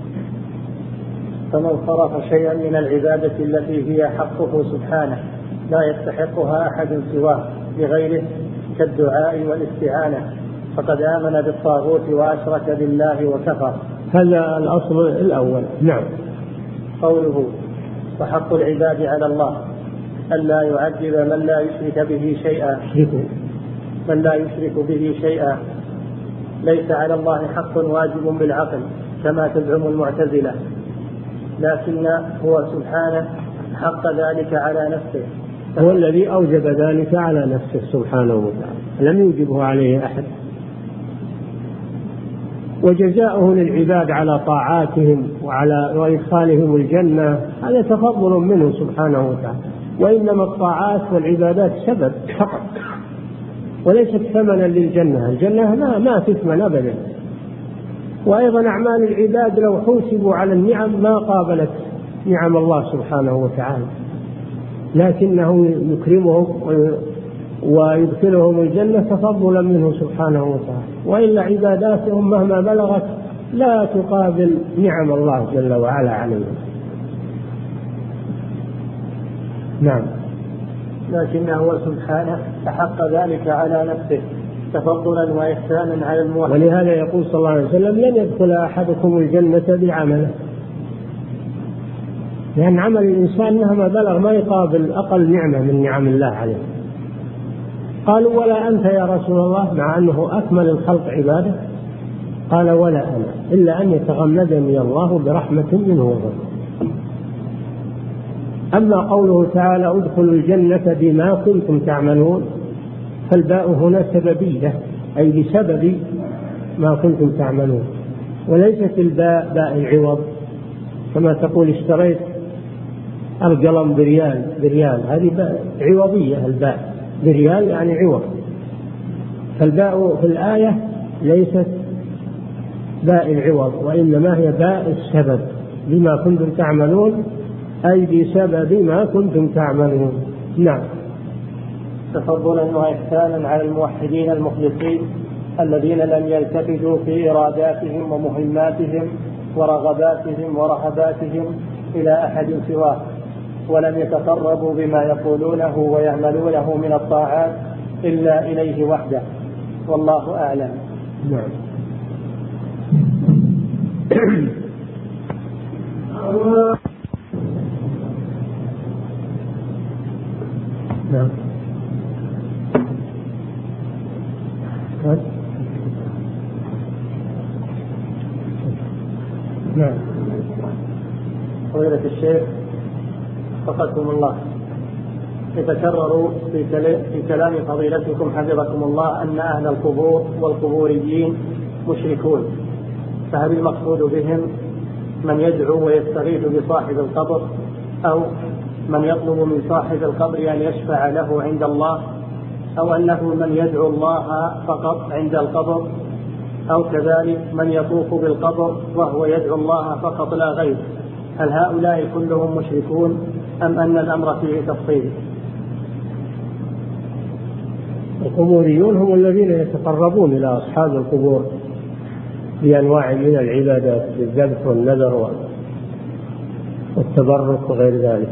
فمن صرف شيئا من العبادة التي هي حقه سبحانه لا يستحقها أحد سواه بغيره كالدعاء والاستعانة فقد آمن بالطاغوت وأشرك بالله وكفر. هذا الأصل الأول. نعم. قوله: وحق العباد على الله ألا يعذب من لا يشرك به شيئا ليس على الله حق واجب بالعقل كما تزعم المعتزلة، لكن هو سبحانه حق ذلك على نفسه. هو الذي أوجب ذلك على نفسه سبحانه وتعالى، لم يوجبه عليه أحد. وجزاؤه للعباد على طاعاتهم وإدخالهم الجنة هذا تفضل منه سبحانه وتعالى. وإنما الطاعات والعبادات سبب فقط وليست ثمنا للجنة. الجنة ما تثمن أبدا. وأيضا أعمال العباد لو حوسبوا على النعم ما قابلت نعم الله سبحانه وتعالى، لكنه يكرمهم ويدخلهم الجنة تفضلا منه سبحانه وتعالى. وإلا عباداتهم مهما بلغت لا تقابل نعم الله جل وعلا عليهم. نعم. لكنه سبحانه أحق ذلك على نفسه تفضلا وإحسانا على الموحد. ولهذا يقول صلى الله عليه وسلم: لن يدخل أحدكم الجنة بعمله، لأن عمل الإنسان مهما بلغ ما يقابل أقل نعمة من نعم الله عليه. قالوا ولا أنت يا رسول الله، مع أنه أكمل الخلق عبادة. قال ولا أنا إلا أن يتغمدني الله برحمة منه وفضل. أما قوله تعالى ادخلوا الجنة بما كنتم تعملون، فالباء هنا سببية، أي بسبب ما كنتم تعملون، وليست الباء باء العوض كما تقول اشتريت القلم بريال، هذه باء عوضية، الباء بريال يعني عوض. فالباء في الآية ليست باء العوض، وإنما هي باء السبب، بما كنتم تعملون أي بسبب ما كنتم تعملون. نعم. تفضلا وإحسانا على الموحدين المخلصين الذين لم يلتفتوا في إراداتهم ومهماتهم ورغباتهم ورهباتهم إلى أحد سواه، ولم يتقربوا بما يقولونه ويعملونه من الطاعات إلا إليه وحده، والله أعلم. نعم. نعم. نعم. فضيلة الشيخ وفقكم الله، يتكرر في كلام فضيلتكم حفظكم الله أن أهل القبور والقبوريين مشركون، فهل المقصود بهم من يدعو ويستغيث بصاحب القبر، أو من يطلب من صاحب القبر أن يشفع له عند الله، أو أنه من يدعو الله فقط عند القبر، أو كذلك من يطوف بالقبر وهو يدعو الله فقط لا غير؟ هل هؤلاء كلهم مشركون أم أن الأمر فيه تفصيل؟ القبوريون هم الذين يتقربون إلى أصحاب القبور بأنواع من العبادات، بالذبح والنذر والتبرك وغير ذلك.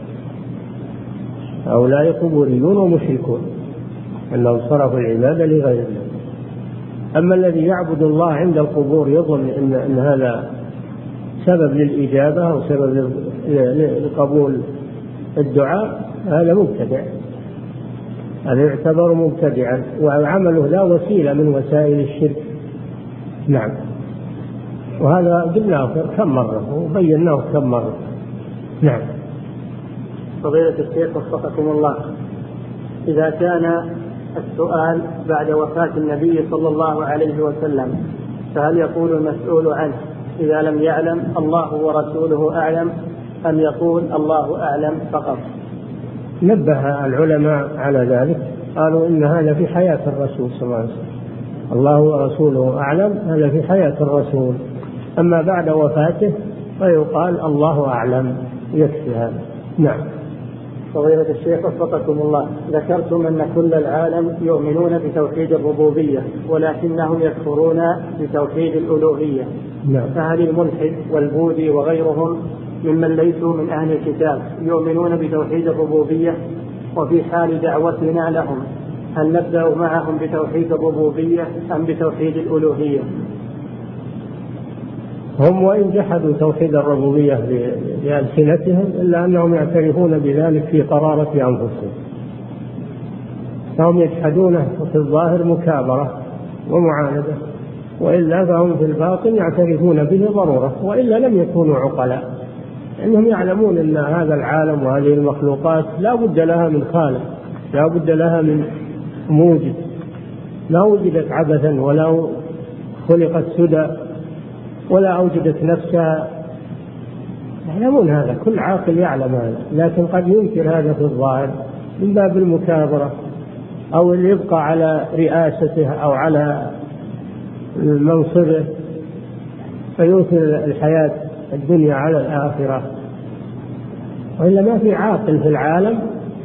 هؤلاء قبوريون ومشركون، أنهم صرفوا العبادة لغير الله. أما الذي يعبد الله عند القبور يظن أن هذا سبب للإجابة أو سبب لقبول الدعاء، هذا مبتدع، هذا يعتبر مبتدعا، وعمله لا وسيلة من وسائل الشرك. نعم. وهذا قلناه كم مرة وبيناه كم مرة. نعم. فضيلة الشيخ وفقكم الله، إذا كان السؤال بعد وفاة النبي صلى الله عليه وسلم، فهل يقول المسؤول عنه إذا لم يعلم الله ورسوله أعلم، أم يقول الله أعلم فقط؟ نبه العلماء على ذلك، قالوا إن هذا في حياة الرسول صلى الله عليه وسلم، الله ورسوله أعلم، هذا في حياة الرسول. أما بعد وفاته فيقال الله أعلم، يكفي هذا. نعم. فضيلة الشيخ وفقكم الله، ذكرتم أن كل العالم يؤمنون بتوحيد الربوبية ولكنهم يكفرون بتوحيد الألوهية. نعم. فهل الملحد والبوذي وغيرهم ممن ليسوا من أهل الكتاب يؤمنون بتوحيد الربوبية؟ وفي حال دعوتنا لهم هل نبدأ معهم بتوحيد الربوبية أم بتوحيد الألوهية؟ هم وإن جحدوا توحيد الربوبية بألسنتهم إلا أنهم يعترفون بذلك في قرارة أنفسهم، فهم يجحدونه في الظاهر مكابرة ومعاندة، وإلا فهم في الباطن يعترفون به ضرورة، وإلا لم يكونوا عقلاء، لأنهم يعلمون أن هذا العالم وهذه المخلوقات لا بد لها من خالق، لا بد لها من موجد، لا وجدت عبثا ولا خلقت سدى ولا أوجدت نفسها، يعلمون هذا، كل عاقل يعلم هذا، لكن قد ينكر هذا في الظاهر من باب المكابرة، أو اللي يبقى على رئاسته أو على منصبه فيؤثر الحياة الدنيا على الآخرة. وإلا ما في عاقل في العالم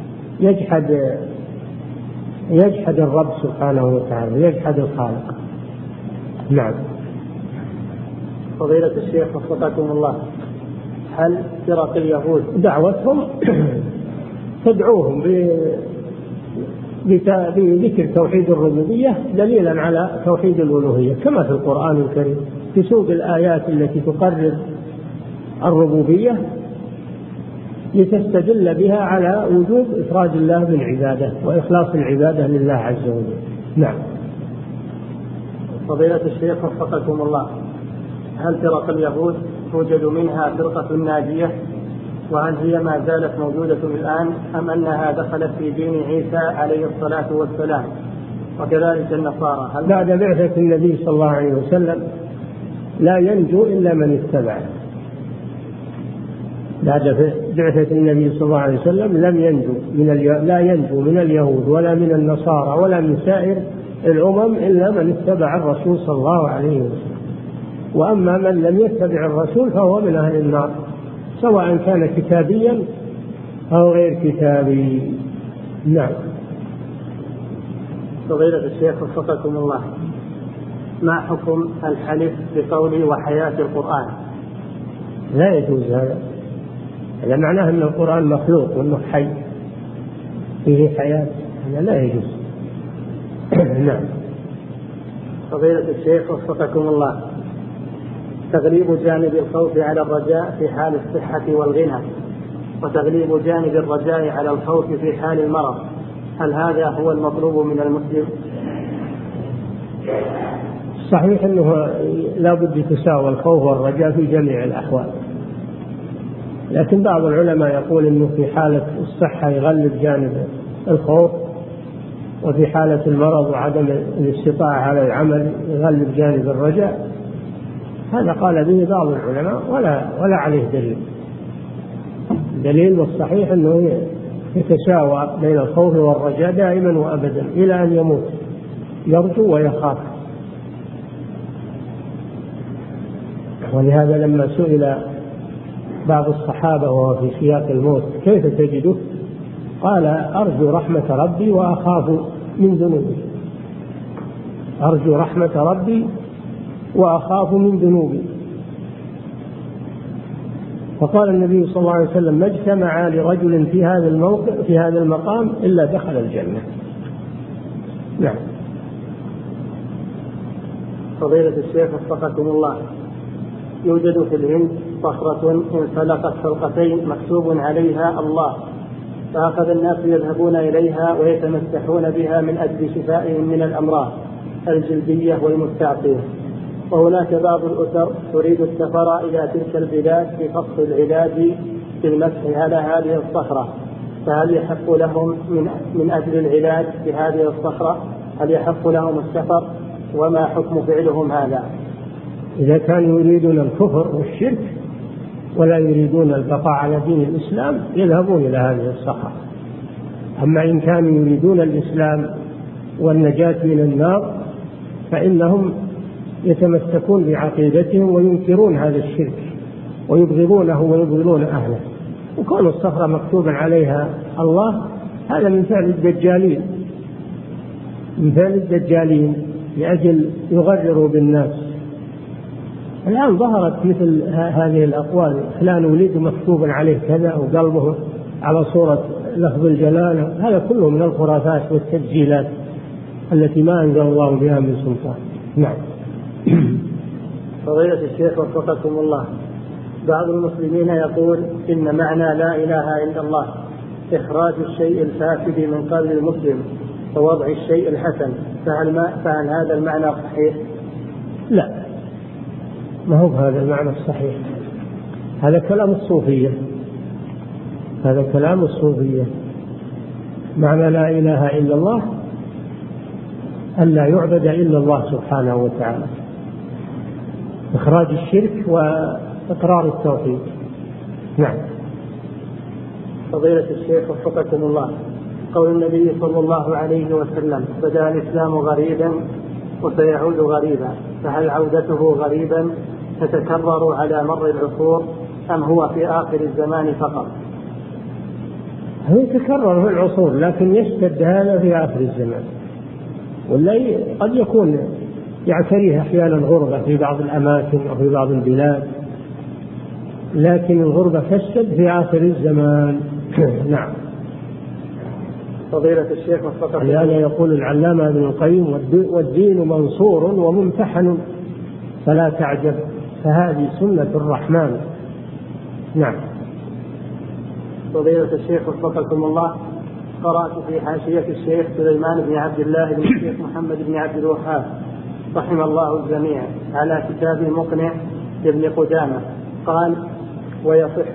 يجحد الرب سبحانه وتعالى، يجحد الخالق. نعم. فضيلة الشيخ وفقكم الله، هل فرق اليهود دعوتهم تدعوهم بذكر توحيد الربوبية دليلا على توحيد الألوهية كما في القرآن الكريم، في سوق الآيات التي تقرر الربوبية لتستدل بها على وجوب إفراد الله بالعبادة وإخلاص العبادة لله عز وجل. نعم. فضيلة الشيخ وفقكم الله، هل فرق اليهود توجد منها فرقة ناجية؟ وهل هي ما زالت موجودة الآن أم أنها دخلت في دين عيسى عليه الصلاة والسلام؟ وكذلك النصارى بعد بعثة النبي صلى الله عليه وسلم لا ينجو إلا من اتبعه. بعد بعثة النبي صلى الله عليه وسلم لا ينجو من اليهود ولا من النصارى ولا من سائر الأمم إلا من اتبع الرسول صلى الله عليه وسلم. وأما من لم يتبع الرسول فهو من أهل النار، سواء كان كتابيا أو غير كتابي. نعم. فضيلة الشيخ وفقكم الله، ما حكم الحلف بقول وحياة القرآن؟ لا يجوز هذا معناه أن القرآن مخلوق وأنه حي فيه حياة، هذا لا يجوز. نعم. فضيلة الشيخ وفقكم الله، تغليب جانب الخوف على الرجاء في حال الصحة والغنى، وتغليب جانب الرجاء على الخوف في حال المرض، هل هذا هو المطلوب من المسلم؟ صحيح أنه لا بد تساوي الخوف والرجاء في جميع الأحوال، لكن بعض العلماء يقول أنه في حالة الصحة يغلب جانب الخوف، وفي حالة المرض وعدم الاستطاعة على العمل يغلب جانب الرجاء. هذا قال به بعض العلماء ولا عليه دليل، والصحيح أنه يتساوى بين الخوف والرجاء دائما وأبدا إلى أن يموت، يرجو ويخاف. ولهذا لما سئل بعض الصحابة وهو في سياق الموت كيف تجده، قال أرجو رحمة ربي وأخاف من ذنوبي، أرجو رحمة ربي وأخاف من ذنوبي. فقال النبي صلى الله عليه وسلم ما اجتمع لرجل في هذا المقام إلا دخل الجنة. نعم. فضيلة الشيخ وفقكم الله، يوجد في الهند صخرة انفلقت فلقتين مكتوب عليها الله، فأخذ الناس يذهبون إليها ويتمسحون بها من أجل شفائهم من الأمراض الجلدية والمستعصية، وهناك بعض الأسر تريد السفر إلى تلك البلاد في فصل العلاج بالمسح على هذه الصخرة، فهل يحق لهم من أجل العلاج بهذه الصخرة هل يحق لهم السفر؟ وما حكم فعلهم هذا؟ إذا كانوا يريدون الكفر والشرك ولا يريدون البقاء على دين الإسلام يذهبون إلى هذه الصخرة. أما إن كانوا يريدون الإسلام والنجاة من النار فإنهم يتمسكون بعقيدتهم وينكرون هذا الشرك ويبغضونه ويبغضون أهله. وكون الصخرة مكتوبا عليها الله هذا من فعل الدجالين لأجل يغرروا بالناس. الآن ظهرت مثل هذه الأقوال، فلان ولد مكتوبا عليه كذا وقلبه على صورة لفظ الجلالة، هذا كله من الخرافات والتسجيلات التي ما أنزل الله بها من سلطان. نعم. فضيلة الشيخ وفقكم الله، بعض المسلمين يقول إن معنى لا إله إلا الله إخراج الشيء الفاسد من قلب المسلم ووضع الشيء الحسن، فهل هذا المعنى صحيح؟ لا، ما هو هذا المعنى الصحيح، هذا كلام الصوفية. معنى لا إله إلا الله أن لا يعبد إلا الله سبحانه وتعالى، إخراج الشرك وإقرار التوحيد. نعم. فضيلة الشيخ وفقكم الله، قول النبي صلى الله عليه وسلم بدأ الإسلام غريبا وسيعود غريبا، فهل عودته غريبا تتكرر على مر العصور أم هو في آخر الزمان فقط؟ هو يتكرر في العصور لكن يشتد هذا في آخر الزمان، ولا قد يكون يعتريه أحيانا غربة في بعض الأماكن أو في بعض البلاد، لكن الغربة تشتد في آخر الزمان. نعم. فضيلة الشيخ وفقكم الله، لهذا يقول العلامة ابن القيم والدين منصور وممتحن فلا تعجب، فهذه سنة الرحمن. نعم. فضيلة الشيخ وفقكم الله، قرأت في حاشية الشيخ سليمان بن عبد الله بن الشيخ محمد بن عبد الوهاب رحم الله الجميع على كتاب مقنع لابن قدامة، قال: ويصح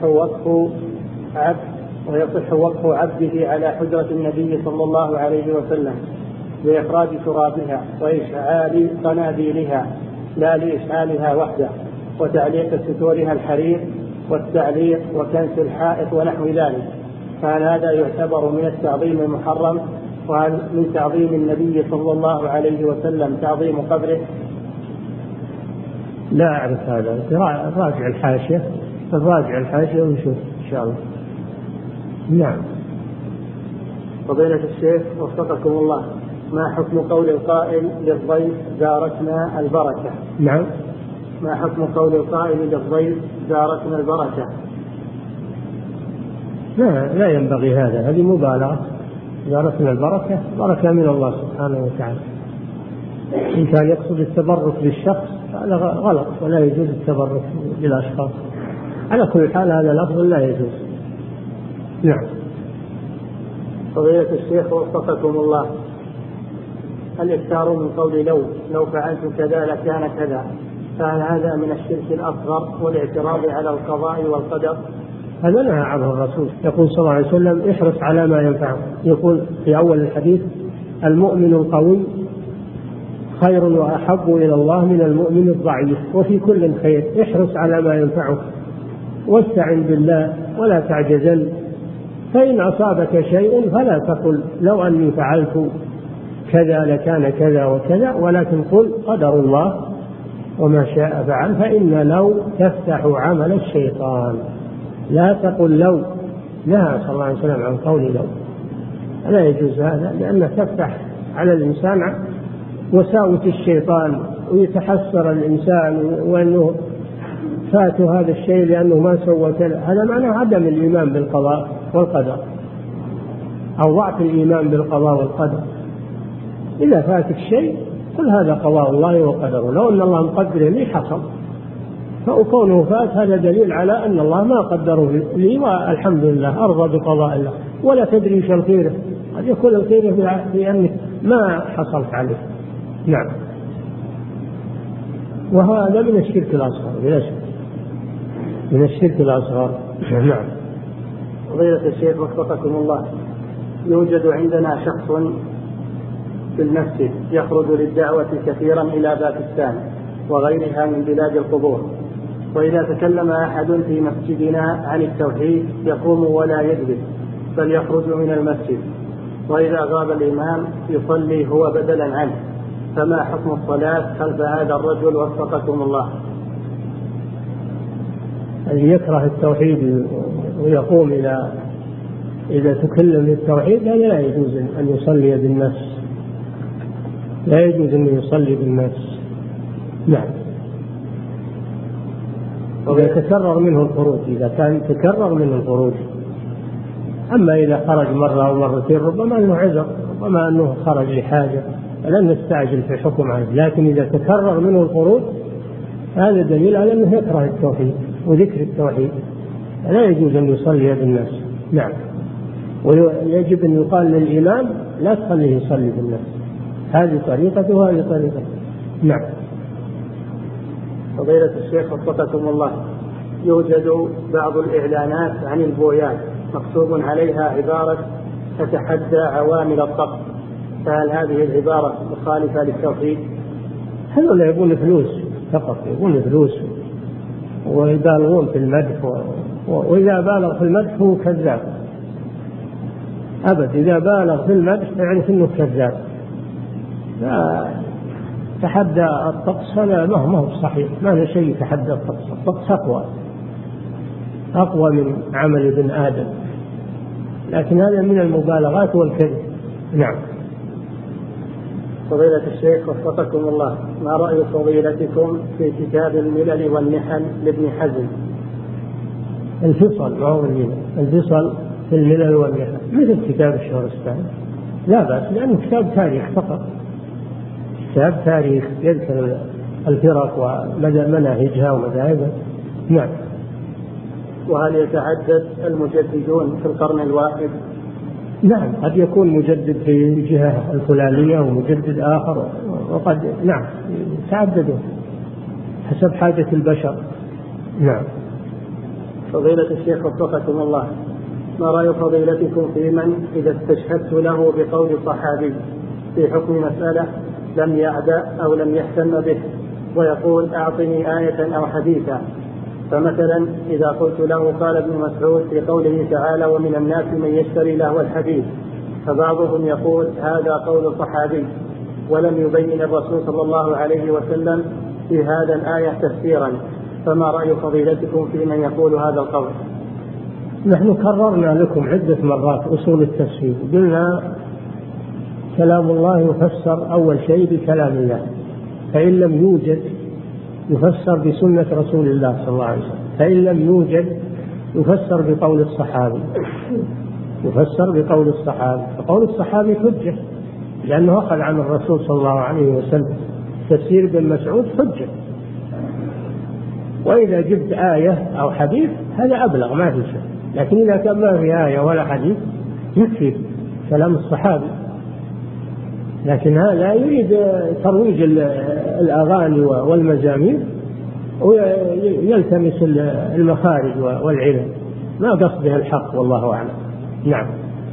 وقف عبده على حجرة النبي صلى الله عليه وسلم لإخراج ترابها وإشعال قناديلها لا لإشعالها وحده، وتعليق ستورها الحرير والتعليق وكنس الحائط ونحو ذلك، فهل هذا يعتبر من التعظيم المحرم؟ وهل من تعظيم النبي صلى الله عليه وسلم تعظيم قبره؟ لا أعرف هذا، راجع الحاشية ونشوف إن شاء الله. نعم. فضيلة الشيخ وفقكم الله، ما حكم قول القائل للضيف زارتنا البركة؟ نعم. ما حكم قول القائل للضيف زارتنا البركة؟ لا ينبغي هذه مبالغة. زارتنا البركة، بركة من الله سبحانه وتعالى. إن كان يقصد التبرك بالشخص هذا غلط، ولا يجوز التبرك بالأشخاص. على كل حال هذا لفظ لا يجوز. نعم. فضيلة الشيخ وفقكم الله، الإكثار من قول لو فعلت كذا لكان كذا، فهل هذا من الشرك الأصغر والاعتراض على القضاء والقدر؟ هذا نهى عنه الرسول، يقول صلى الله عليه وسلم: احرص على ما ينفعك. يقول في أول الحديث: المؤمن القوي خير وأحب إلى الله من المؤمن الضعيف، وفي كل خير. احرص على ما ينفعك واستعن بالله ولا تعجزن، فإن أصابك شيء فلا تقل لو أني فعلت كذا لكان كذا وكذا، ولكن قل قدر الله وما شاء فعل، فإن لو تفتح عمل الشيطان. لا تقل لو. نهى صلى الله عليه وسلم عن قول لو، لا يجوز هذا، لأنه تفتح على الإنسان وساوس الشيطان، ويتحسر الإنسان وأنه فاته هذا الشيء لأنه ما سوى كذا. هذا معنى عدم الإيمان بالقضاء والقدر، أو ضعف الإيمان بالقضاء والقدر. إذا فاتك شيء قل هذا قضاء الله وقدره، لو أن الله مقدره لي حصل، فكونه فات هذا دليل على أن الله ما قدره لي، والحمد لله أرضى بقضاء الله. ولا تدري ايش الخير، قد يكون الخير في أنك ما حصلت عليه. نعم. وهذا من الشرك الأصغر، بلا شك من الشرك الأصغر. نعم. فضيلة الشيخ وفقكم الله، يوجد عندنا شخص في المسجد يخرج للدعوة كثيرا إلى باكستان وغيرها من بلاد القبور، وإذا تكلم أحد في مسجدنا عن التوحيد يقوم ولا يجلس بل يخرج من المسجد، وإذا غاب الإمام يصلي هو بدلا عنه، فما حكم الصلاة خلف هذا الرجل وفقكم الله؟ الذي يكره التوحيد ويقوم إذا تكلم للتوحيد هذا لا يجوز أن يصلي بالناس، لا يجوز أن يصلي بالناس. نعم. ويتكرر منه الخروج، إذا كان تكرر منه الخروج. أما إذا خرج مرة أو مرتين ربما أنه عذر، ربما أنه خرج لحاجة، فلن نستعجل في حكم عنه. لكن إذا تكرر منه الخروج هذا دليل على أنه يكره التوحيد وذكر التوحيد، لا يجوز أن يصلي بالناس. نعم. ويجب أن يقال للإمام لا تصلي يصلي بالناس، هذه طريقته وهذه طريقته. نعم. فضيلة الشيخ وفقكم الله، يوجد بعض الإعلانات عن البويات مكتوب عليها عبارة تتحدى عوامل الطقس، فهل هذه العبارة مخالفة للتوحيد؟ هذول يبون فلوس فقط، يبون فلوس ويبالغون في المدح، وإذا بالغ في المدح هو كذاب أبد. إذا بالغ في المدح يعني أنه كذاب. لا تحدى الطقس، هذا ما هو صحيح، ما هو شيء يتحدى الطقس. الطقس أقوى من عمل ابن آدم، لكن هذا من المبالغات والكذب. نعم. فضيلة الشيخ وفقكم الله، ما رأي فضيلتكم في كتاب الملل والنحل لابن حزم؟ الفصل، ما هو الملل، الفصل في الملل والنحل مثل كتاب الشهرستاني، لا بأس، لأنه كتاب تاريخ فقط، كتاب تاريخ يذكر الفرق ومناهجها ومذاهبها. نعم. وهل يتعدد المجددون في القرن الواحد؟ نعم، قد يكون مجدد في الجهة الفلانية ومجدد آخر، وقد نعم تعددوا حسب حاجة البشر. نعم. فضيلة الشيخ وفقكم الله، ما رأي فضيلتكم في من إذا استشهدت له بقول صحابي في حكم مسألة لم يعدأ أو لم يهتم به ويقول أعطني آية أو حديثا؟ فمثلا إذا قلت له قال ابن مسعود في قوله تعالى ومن الناس من يشتري لهو الحديث، فبعضهم يقول هذا قول صحابي ولم يبين الرسول صلى الله عليه وسلم في هذا الآية تفسيرا، فما رأي فضيلتكم في من يقول هذا القول؟ نحن كررنا لكم عدة مرات أصول التفسير، قلنا كلام الله يفسر أول شيء بكلام الله، فإن لم يوجد يفسر بسنة رسول الله صلى الله عليه وسلم، فإن لم يوجد يفسر بقول الصحابي، فقول الصحابي حجة لأنه أخذ عن الرسول صلى الله عليه وسلم. تفسير ابن مسعود حجة. وإذا جبت آية أو حديث هذا أبلغ ما في شيء، لكن إذا كان ما في آية ولا حديث يكفي كلام الصحابي. لكن هذا يريد ترويج الأغاني والمزامير ويلتمس المخارج والعلم، ما قصده الحق، والله أعلم. نعم.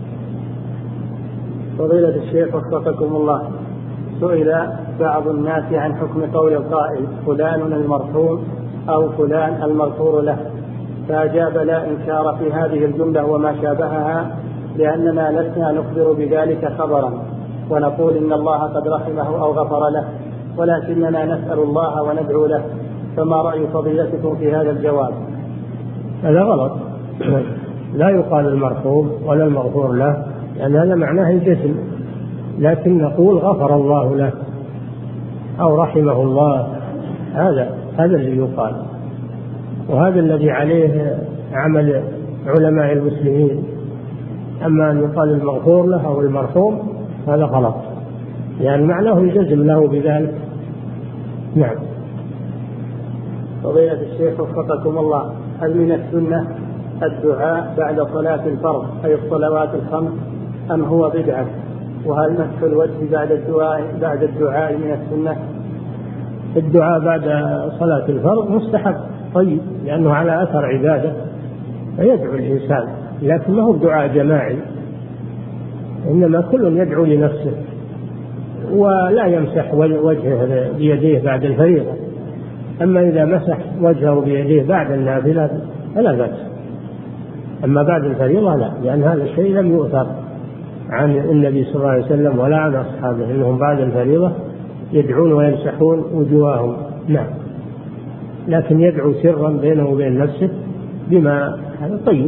فضيلة الشيخ وفقكم الله، سئل بعض الناس عن حكم قول القائل فلان المرحوم أو فلان المغفور له، فأجاب لا إنكار في هذه الجملة وما شابهها، لأننا لسنا نخبر بذلك خبرا ونقول إن الله قد رحمه أو غفر له، ولكننا نسأل الله وندعو له، فما رأي فضيلتكم في هذا الجواب؟ هذا غلط، لا يقال المرحوم ولا المغفور له، لأن هذا معناه الجسم، لكن نقول غفر الله له أو رحمه الله، هذا اللي يقال، وهذا الذي عليه عمل علماء المسلمين. أما أن يقال المغفور له أو المرحوم هذا غلط، يعني معناه الجزم له بذلك. نعم. فضيلة الشيخ وفقكم الله، هل من السنة الدعاء بعد صلاة الفرض أي الصلوات الخمس أم هو بدعة؟ وهل مسح الوجه بعد الدعاء من السنة؟ الدعاء بعد صلاة الفرض مستحب طيب، لأنه على أثر عبادة فيدعو الإنسان، لكن ما هو دعاء جماعي، إنما كل يدعو لنفسه، ولا يمسح وجهه بيديه بعد الفريضة. أما إذا مسح وجهه بيديه بعد النافلة فلا بأس، أما بعد الفريضة لا، لأن هذا الشيء لم يؤثر عن النبي صلى الله عليه وسلم ولا عن أصحابه إنهم بعد الفريضة يدعون ويمسحون وجوههم. نعم. لكن يدعو سرا بينه وبين نفسه بما هذا طيب،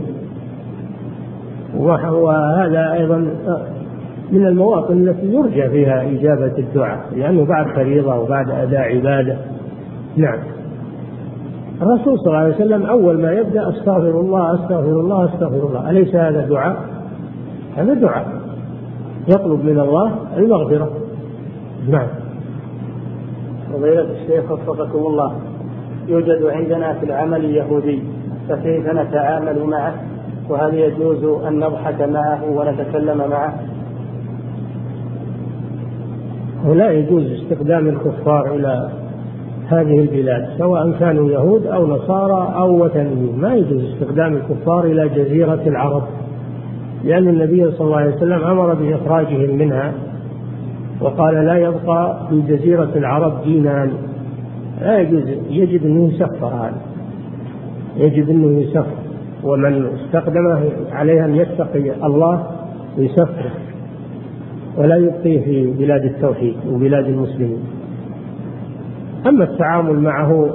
وهذا أيضا من المواطن التي يرجى فيها إجابة الدعاء، لأنه بعد فريضة وبعد أداء عبادة. نعم. الرسول صلى الله عليه وسلم أول ما يبدأ أستغفر الله أستغفر الله أستغفر الله، أليس هذا دعاء؟ هذا دعاء يطلب من الله المغفرة. نعم. فضيلة الشيخ وفقكم الله، يوجد عندنا في العمل يهودي، فكيف نتعامل معه؟ وهل يجوز أن نضحك معه ونتكلم معه؟ ولا يجوز استخدام الكفار إلى هذه البلاد، سواء كانوا يهود أو نصارى أو وثنيين، ما يجوز استخدام الكفار إلى جزيرة العرب، لأن النبي صلى الله عليه وسلم أمر بإخراجهم منها، وقال لا يبقى في جزيرة العرب دينان. لا يجوز، يجب أنه يسفر، هذا يجب أنه يسفر، ومن استخدمه عليه أن يتقي الله ويسفر ولا يبقيه في بلاد التوحيد وبلاد المسلمين. أما التعامل معه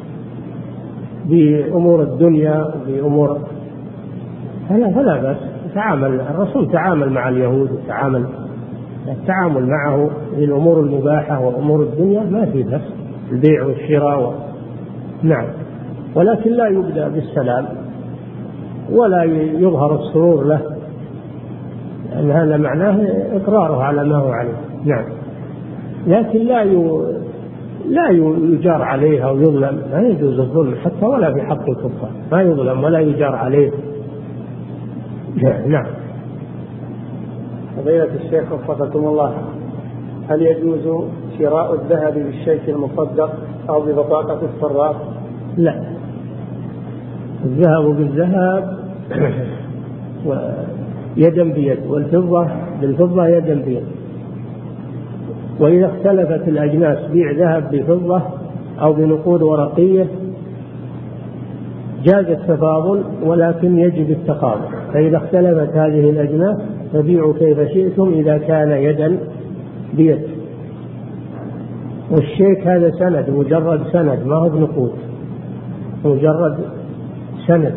بأمور الدنيا بأمور فلا بأس، تعامل الرسول تعامل مع اليهود، التعامل معه للأمور المباحة وأمور الدنيا ما في بأس، البيع والشراء نعم، ولكن لا يبدأ بالسلام ولا يظهر السرور له، لأن هذا معناه إقراره على ما هو عليه. نعم. لكن لا لا يجار عليه أو يظلم، لا يجوز الظلم حتى ولا في حق الكفار، ما يظلم ولا يجار عليه. نعم. فضيلة الشيخ وفقكم الله، هل يجوز شراء الذهب بالشيك المصدق أو ببطاقة الصراف؟ لا، الذهب بالذهب يدا بيد، والفضة بالفضة يدا بيد. وإذا اختلفت الأجناس بيع ذهب بفضة أو بنقود ورقية جاز التفاضل، ولكن يجب التقابل. فإذا اختلفت هذه الأجناس فبيعوا كيف شئتم إذا كان يدا بيد. والشيك هذا سند، مجرد سند، ما هو بنقود، مجرد سند،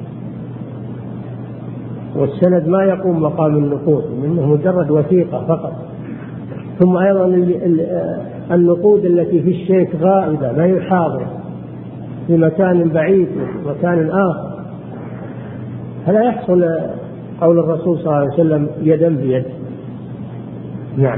والسند ما يقوم مقام النقود، إنه مجرد وثيقة فقط. ثم أيضا النقود التي في الشيك غائبة، ما هي حاضرة، في مكان بعيد مكان آخر. هذا يحصل قول الرسول صلى الله عليه وسلم يدا بيد. نعم.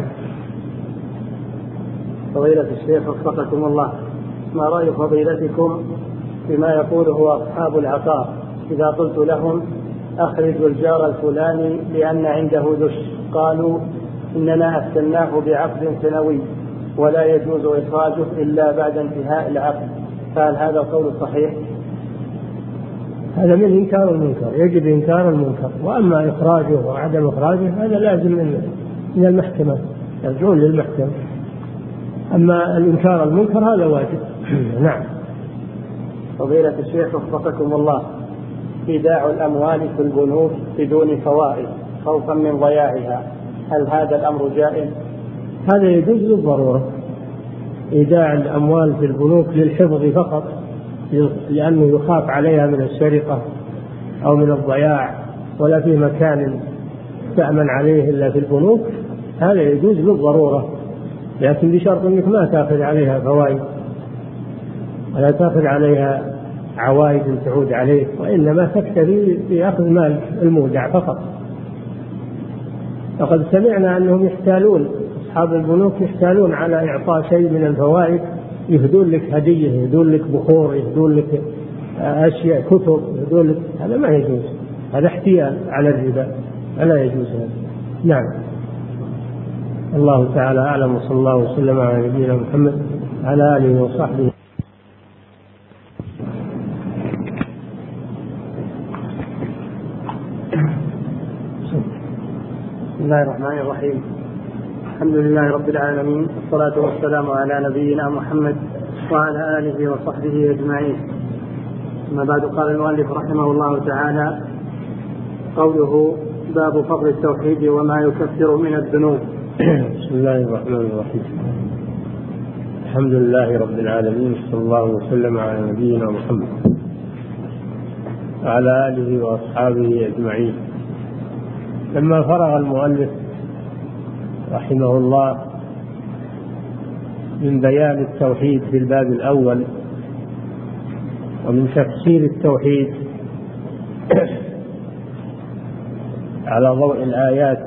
فضيلة الشيخ وفقكم الله، ما رأي فضيلتكم بما يقوله أصحاب العقار إذا قلت لهم أخرجوا الجار الفلاني لأن عنده دش، قالوا إننا أفتناه بعقد سنوي ولا يجوز إخراجه إلا بعد انتهاء العقد، فهل هذا قول صحيح؟ هذا من إنكار المنكر، يجب إنكار المنكر. وأما إخراجه وعدم إخراجه هذا لازم من المحكمة، يرجعون للمحكمة. أما الإنكار المنكر هذا واجب. نعم. فضيلة الشيخ وفقكم الله، إيداع الأموال في البنوك بدون فوائد خوفا من ضياعها، هل هذا الأمر جائز؟ هذا يجوز للضرورة، إيداع الأموال في البنوك للحفظ فقط، لأنه يخاف عليها من السرقة أو من الضياع، ولا في مكان تأمن عليه إلا في البنوك. هذا يجوز للضرورة، لكن بشرط أنك ما تأخذ عليها فوائد ولا تأخذ عليها عوائد تعود عليك، وإنما تكتفي بأخذ مال المودع فقط. لقد سمعنا أنهم يحتالون، أصحاب البنوك يحتالون على إعطاء شيء من الفوائد، يهدون لك هدية، يهدون لك بخور، يهدون لك أشياء، كتب، يهدون لك. هذا ما يجوز، هذا احتيال على الربا، فلا يجوز هذا. نعم. الله تعالى أعلم، وصلى الله وسلم على نبينا محمد على آله وصحبه. بسم الله الرحمن الرحيم، الحمد لله رب العالمين، والصلاة والسلام على نبينا محمد وعلى آله وصحبه أجمعين. أما بعد، قال المؤلف رحمه الله تعالى: قوله باب فضل التوحيد وما يكفر من الذنوب. بسم الله الرحمن الرحيم، الحمد لله رب العالمين، صلى الله وسلم على نبينا محمد وعلى آله وأصحابه أجمعين. لما فرغ المؤلف رحمه الله من بيان التوحيد في الباب الأول ومن تفسير التوحيد على ضوء الآيات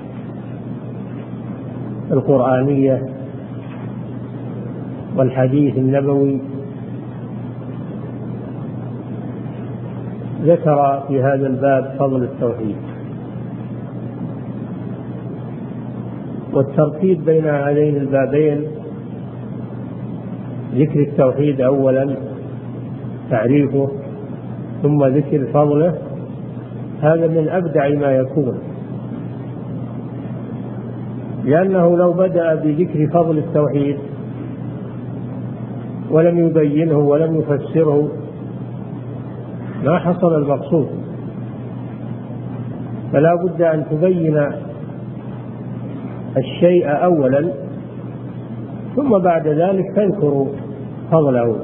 القرآنية والحديث النبوي، ذكر في هذا الباب فضل التوحيد. والترتيب بين هذين البابين، ذكر التوحيد أولا تعريفه ثم ذكر فضله، هذا من أبدع ما يكون، لأنه لو بدأ بذكر فضل التوحيد ولم يبينه ولم يفسره ما حصل المقصود. فلا بد أن تبين الشيء أولا ثم بعد ذلك تذكر فضله.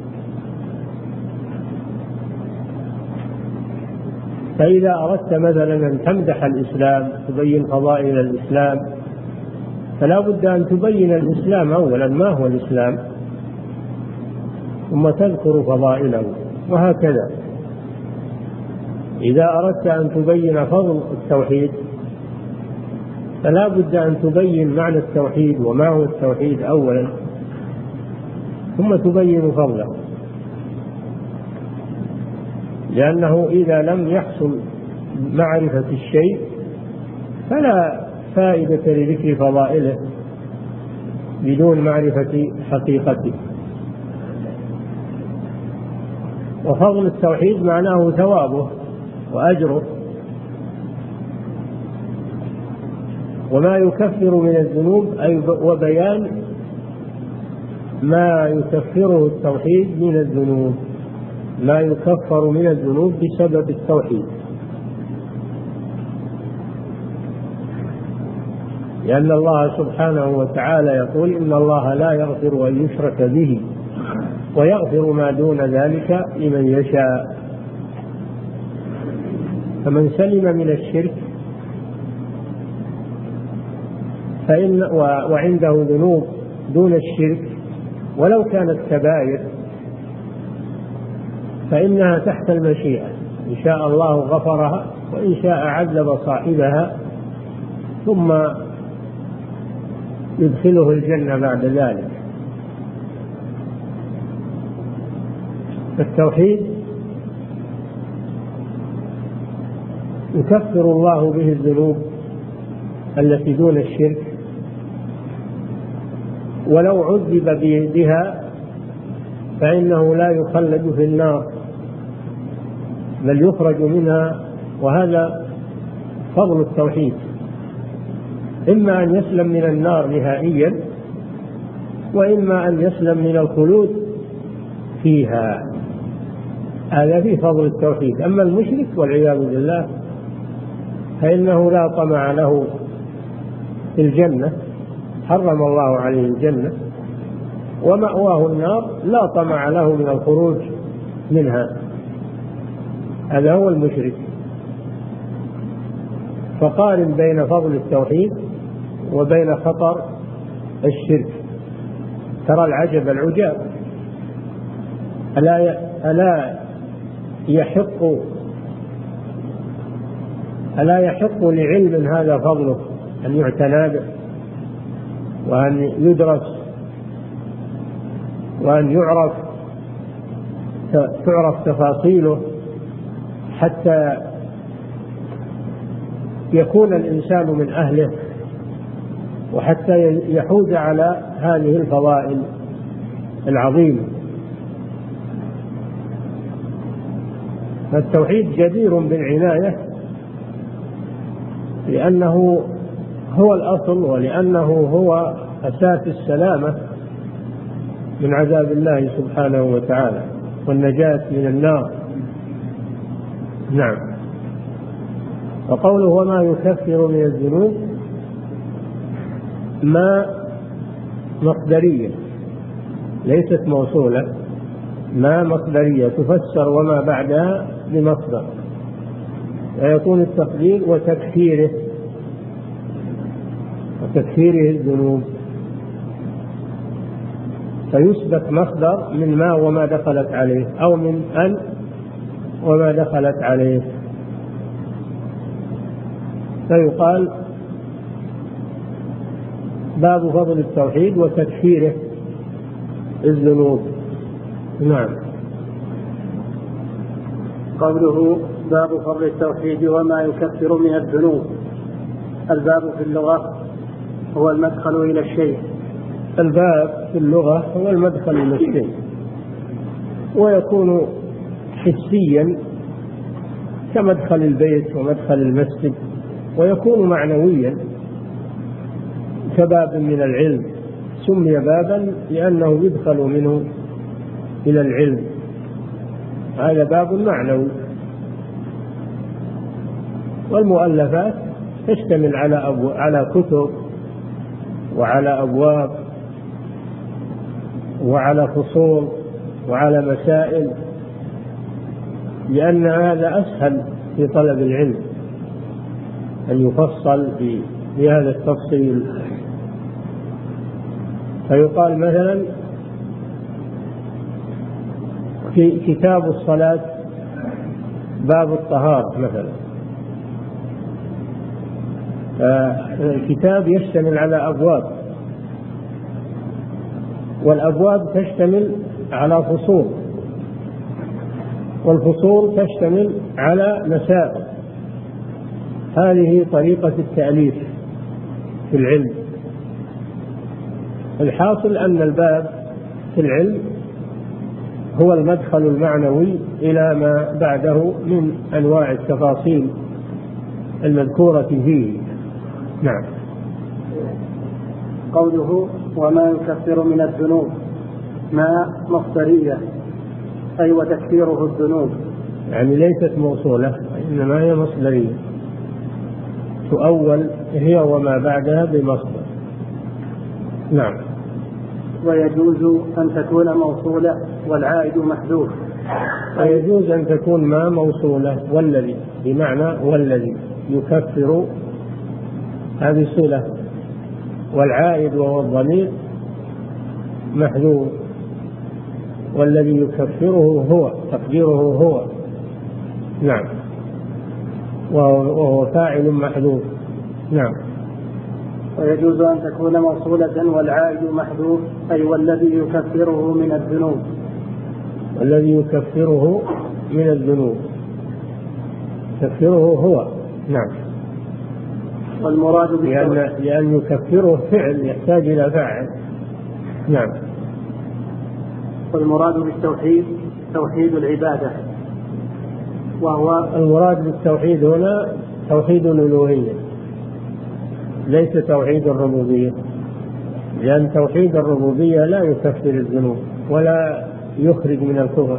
فإذا أردت مثلا أن تمدح الإسلام، تبين فضائل الإسلام، فلا بد أن تبين الإسلام أولا، ما هو الإسلام، ثم تذكر فضائله، وهكذا. إذا أردت أن تبين فضل التوحيد فلا بد أن تبين معنى التوحيد وما هو التوحيد أولا، ثم تبين فضله، لأنه إذا لم يحصل معرفة الشيء فلا فائدة لذكر فضائله بدون معرفة حقيقته. وفضل التوحيد معناه ثوابه وأجره، وما يكفر من الذنوب أي وبيان ما يكفره التوحيد من الذنوب، ما يكفر من الذنوب بسبب التوحيد، لأن الله سبحانه وتعالى يقول إن الله لا يغفر أن يشرك به ويغفر ما دون ذلك لمن يشاء. فمن سلم من الشرك وعنده ذنوب دون الشرك ولو كانت كبائر فإنها تحت المشيئة، إن شاء الله غفرها وإن شاء عذب صاحبها ثم يدخله الجنة بعد ذلك. التوحيد يكفر الله به الذنوب التي دون الشرك، ولو عذب بها فإنه لا يخلد في النار بل يخرج منها، وهذا فضل التوحيد، إما أن يسلم من النار نهائيا وإما أن يسلم من الخلود فيها. هذا في فضل التوحيد. أما المشرك والعياذ بالله فإنه لا طمع له في الجنة، حرم الله عليه الجنة ومأواه النار، لا طمع له من الخروج منها. هذا هو المشرك. فقارن بين فضل التوحيد وبين خطر الشرك. ترى العجب العجاب، ألا يحق لعلم هذا فضله أن يعتنى به وأن يدرس وأن تعرف تفاصيله حتى يكون الإنسان من أهله وحتى يحوز على هذه الفضائل العظيمة. فالتوحيد جدير بالعناية لأنه هو الأصل، ولأنه هو أساس السلامة من عذاب الله سبحانه وتعالى والنجاة من النار. نعم. وقوله وما يكفر من الذنوب ما مصدرية ليست موصولة، ما مصدرية تفسر وما بعدها بمصدر، ويكون التقدير وتكفيره الذنوب، فيثبت مصدر من ما وما دخلت عليه أو من أن وما دخلت عليه، فيقال باب فضل التوحيد وتكفيره الذنوب. نعم. قوله باب فضل التوحيد وما يكفر من الذنوب. الباب في اللغة هو المدخل إلى الشيء. الباب في اللغة هو المدخل إلى الشيء، ويكون حسيا كمدخل البيت ومدخل المسجد، ويكون معنويا كباب من العلم، سمي بابا لأنه يدخل منه إلى العلم، هذا باب معنوي. والمؤلفات تشتمل على كتب وعلى أبواب وعلى فصول وعلى مسائل، لأن هذا أسهل في طلب العلم أن يفصل بهذا التفصيل. فيقال مثلا في كتاب الصلاة باب الطهارة مثلا، الكتاب يشتمل على أبواب، والأبواب تشتمل على فصول، والفصول تشتمل على مسائل. هذه طريقة التأليف في العلم. الحاصل أن الباب في العلم هو المدخل المعنوي إلى ما بعده من أنواع التفاصيل المذكورة فيه. نعم. قوله وما يكفر من الذنوب، ما مصدرية أي وتكفيره الذنوب، يعني ليست موصولة إنما هي مصدرية، تؤول هي وما بعدها بمصدر. نعم. ويجوز أن تكون موصولة والعائد محذوف. ويجوز أن تكون ما موصولة والذي، بمعنى والذي يكفر، هذه صلة، والعائد وهو الضمير محذوف، والذي يكفره هو، تقديره هو. نعم. وهو فاعل محذوف. نعم. ويجوز أن تكون موصولة والعائد محذوف، أي والذي يكفره من الذنوب. والذي يكفره من الذنوب، يكفره هو. نعم. والمراد لأن يكفره فعل يحتاج إلى فاعل. نعم. والمراد بالتوحيد توحيد العبادة، وهو المراد بالتوحيد هنا توحيد الألوهية ليس توحيد الربوبية، لأن توحيد الربوبية لا يكفر الذنوب ولا يخرج من الكفر،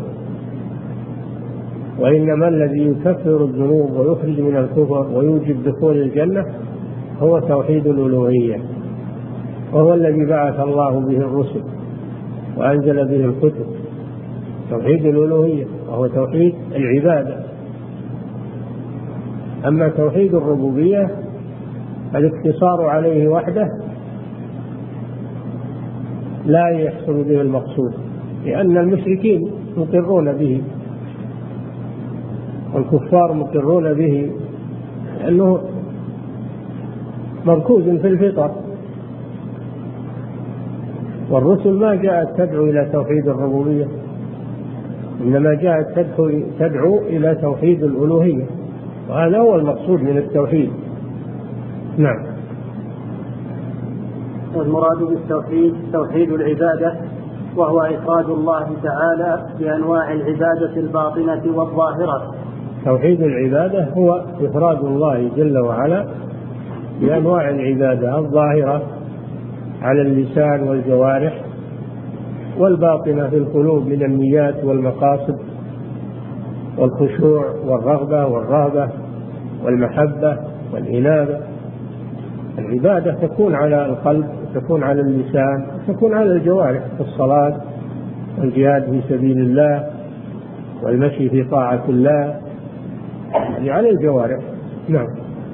وإنما الذي يكفر الذنوب ويخرج من الكفر ويوجب دخول الجنة هو توحيد الألوهية، وهو الذي بعث الله به الرسل وأنزل به الكتب، توحيد الألوهية وهو توحيد العبادة. أما توحيد الربوبية الاقتصار عليه وحده لا يحصل به المقصود، لأن المشركين مقرون به والكفار مقرون به، لأنه مركوز في الفطر، والرسل ما جاءت تدعو إلى توحيد الربوبية، إنما جاءت تدعو إلى توحيد الألوهية، وهذا هو المقصود من التوحيد. نعم. والمراد بالتوحيد توحيد العبادة، وهو إفراد الله تعالى بأنواع العبادة الباطنة والظاهرة. توحيد العبادة هو إفراد الله جل وعلا بأنواع العبادة الظاهرة على اللسان والجوارح، والباطنة في القلوب من النيات والمقاصد والخشوع والرغبة والرهبة والمحبة والإنابة. العبادة تكون على القلب، تكون على اللسان، تكون على الجوارح، في الصلاة والجهاد في سبيل الله والمشي في طاعة الله، يعني على الجوارح. نعم.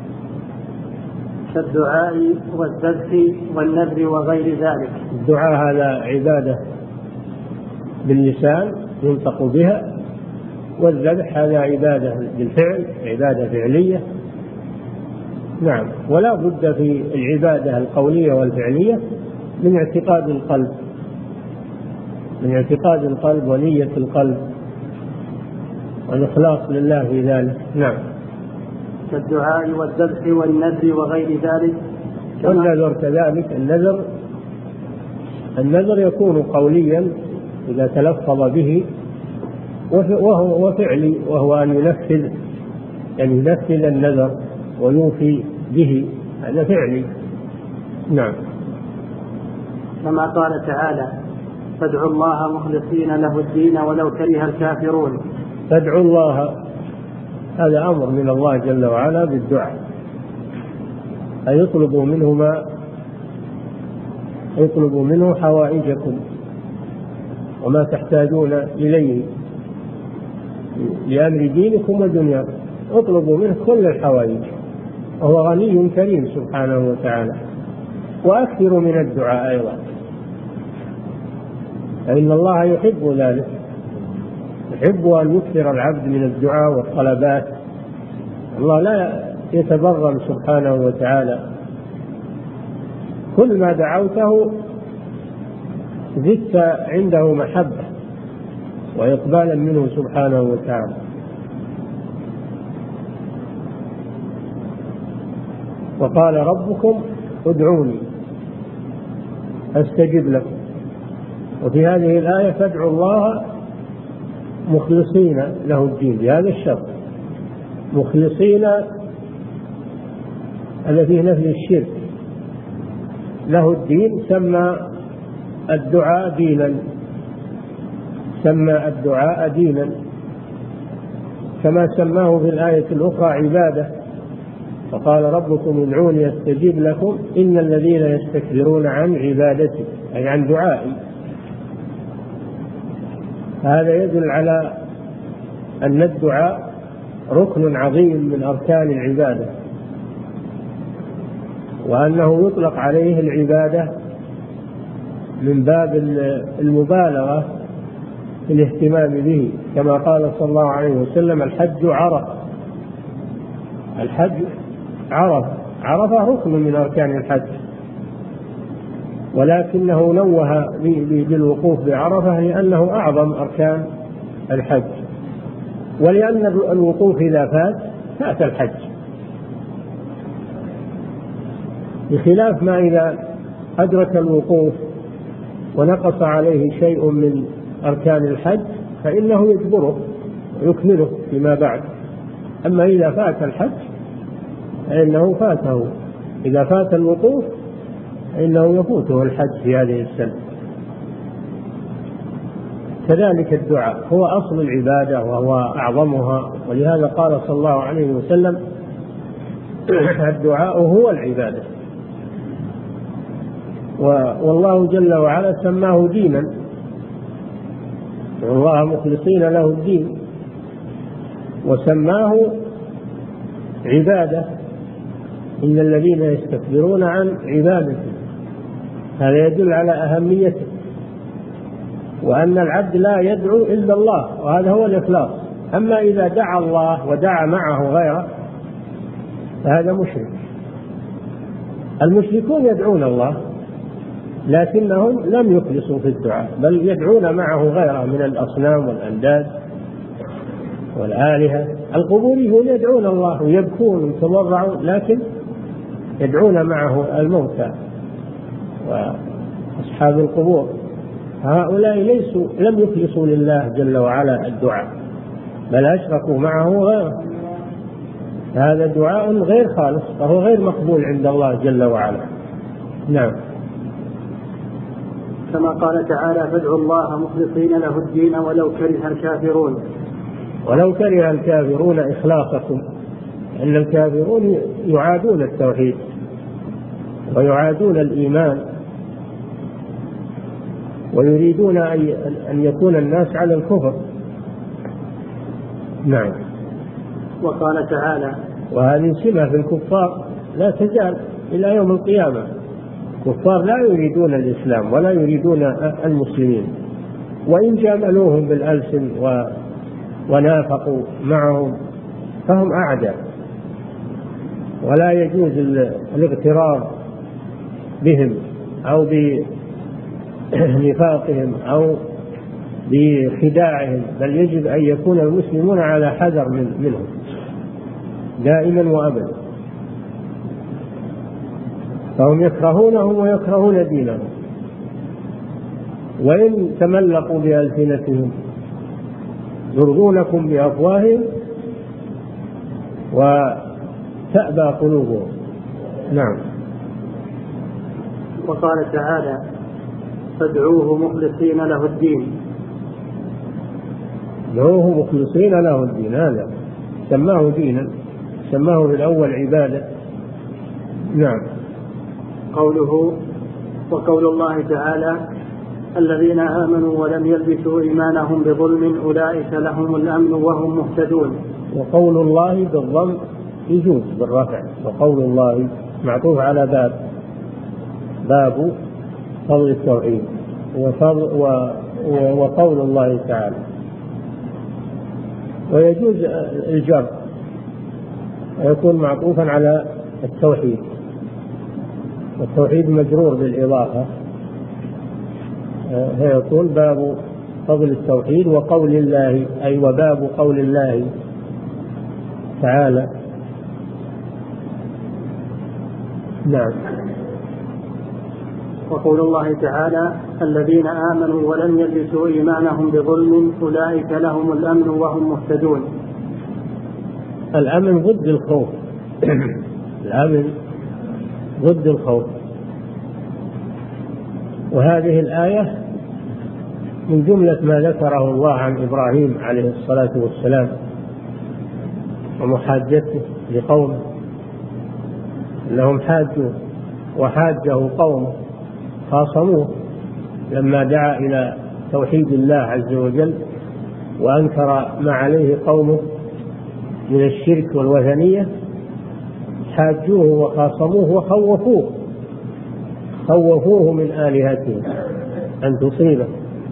كالدعاء والذبح والنذر وغير ذلك. الدعاء هذا عبادة باللسان ينطق بها، والذبح هذا عبادة بالفعل، عبادة فعلية. نعم. ولا بد في العبادة القولية والفعلية من اعتقاد القلب، من اعتقاد القلب ونية القلب والإخلاص لله في ذلك. نعم. كالدعاء والذبح والنذر وغير ذلك. والنذر كذلك، النذر يكون قوليا إذا تلفظ به، وهو فعلي، وهو أن ينفذ النذر ويوفي به، هذا فعلي. نعم. كما قال تعالى فادعوا الله مخلصين له الدين ولو كره الكافرون. فادعوا الله، هذا أمر من الله جل وعلا بالدعاء، أن يطلبوا منه حوائجكم وما تحتاجون إليه لأمر دينكم ودنياكم، اطلبوا منه كل الحوائج، وهو غني كريم سبحانه وتعالى. وأكثروا من الدعاء أيضا، فإن الله يحب ذلك، يحب أن يكثر العبد من الدعاء والطلبات. الله لا يتبرم سبحانه وتعالى، كل ما دعوته زدت عنده محبة وإقبالا منه سبحانه وتعالى. وقال ربكم ادعوني أستجب لكم. وفي هذه الآية فادعوا الله مخلصين له الدين بهذا الشرط، مخلصين الذي نفي الشرك له الدين. سمى الدعاء دينا، سمى الدعاء دينا كما سماه في الآية الأخرى عبادة. فقال ربكم ادعوني أستجيب لكم إن الذين يستكبرون عن عبادتي أي عن دعائي. هذا يدل على أن الدعاء ركن عظيم من أركان العبادة، وأنه يطلق عليه العبادة من باب المبالغة في الاهتمام به، كما قال صلى الله عليه وسلم الحج عرفة. الحج عرفة ركن من أركان الحج، ولكنه نوه بالوقوف بعرفة لأنه أعظم أركان الحج، ولأن الوقوف إذا فات الحج، بخلاف ما إذا أدرك الوقوف ونقص عليه شيء من أركان الحج فإنه يجبره ويكمله فيما بعد. أما إذا فات الحج فإنه فاته، إذا فات الوقوف فإنه يفوته الحج في هذه السنة. كذلك الدعاء هو أصل العبادة وهو أعظمها، ولهذا قال صلى الله عليه وسلم الدعاء هو العبادة. والله جل وعلا سماه دينا، والله مخلصين له الدين، وسماه عبادة إن الذين يستكبرون عن عبادته. هذا يدل على أهميته، وأن العبد لا يدعو إلا الله، وهذا هو الإخلاص. أما إذا دعا الله ودعا معه غيره فهذا مشرك. المشركون يدعون الله لكنهم لم يخلصوا في الدعاء، بل يدعون معه غيره من الأصنام والأنداد والآلهة. القبوريون يدعون الله ويبكون ويتضرعون، لكن يدعون معه الموتى وأصحاب القبور. هؤلاء لم يخلصوا لله جل وعلا الدعاء، بل أشركوا معه غيره. هذا دعاء غير خالص فهو غير مقبول عند الله جل وعلا. نعم. كما قال تعالى فادعوا الله مخلصين له الدين ولو كره الكافرون. ولو كره الكافرون إخلاصكم، أن الكافرون يعادون التوحيد ويعادون الإيمان ويريدون أن يكون الناس على الكفر. نعم. وقال تعالى وهذه سمة في الكفار لا تزال إلى يوم القيامة. الكفار لا يريدون الإسلام ولا يريدون المسلمين، وإن جاملوهم بالألسن ونافقوا معهم فهم أعداء، ولا يجوز الاغترار بهم أو بنفاقهم أو بخداعهم، بل يجب أن يكون المسلمون على حذر منهم دائما وأبدا. فهم يكرهونهم ويكرهون دينهم، وإن تملقوا بألسنتهم يرضونكم بأفواههم وتأبى قلوبهم. نعم. وقال تعالى فادعوه مخلصين له الدين. ادعوه مخلصين له الدين، هذا سماه دينا، سماه بالأول عبادة. نعم. قوله وقول الله تعالى الذين آمنوا ولم يلبسوا إيمانهم بظلم أولئك لهم الأمن وهم مهتدون. وقول الله بالضم يجوز بالرفع، وقول الله معطوف على باب فضل التوحيد وقول الله تعالى، ويجوز الجر ويكون معطوفا على التوحيد، والتوحيد مجرور بالإضافة فيكون باب فضل التوحيد وقول الله، أي وباب قول الله تعالى. نعم. وقول الله تعالى: الذين آمنوا ولم يلبسوا إيمانهم بظلم أولئك لهم الأمن وهم مهتدون. الأمن ضد الخوف. الأمن ضد الخوف. وهذه الآية من جملة ما ذكره الله عن إبراهيم عليه الصلاة والسلام ومحاجته لقومه، أنهم حاجوا وحاجه قومه خاصموه لما دعا إلى توحيد الله عز وجل، وأنكر ما عليه قومه من الشرك والوثنية، حاجوه وخاصموه وخوفوه من آلهتهم أن تصيبه،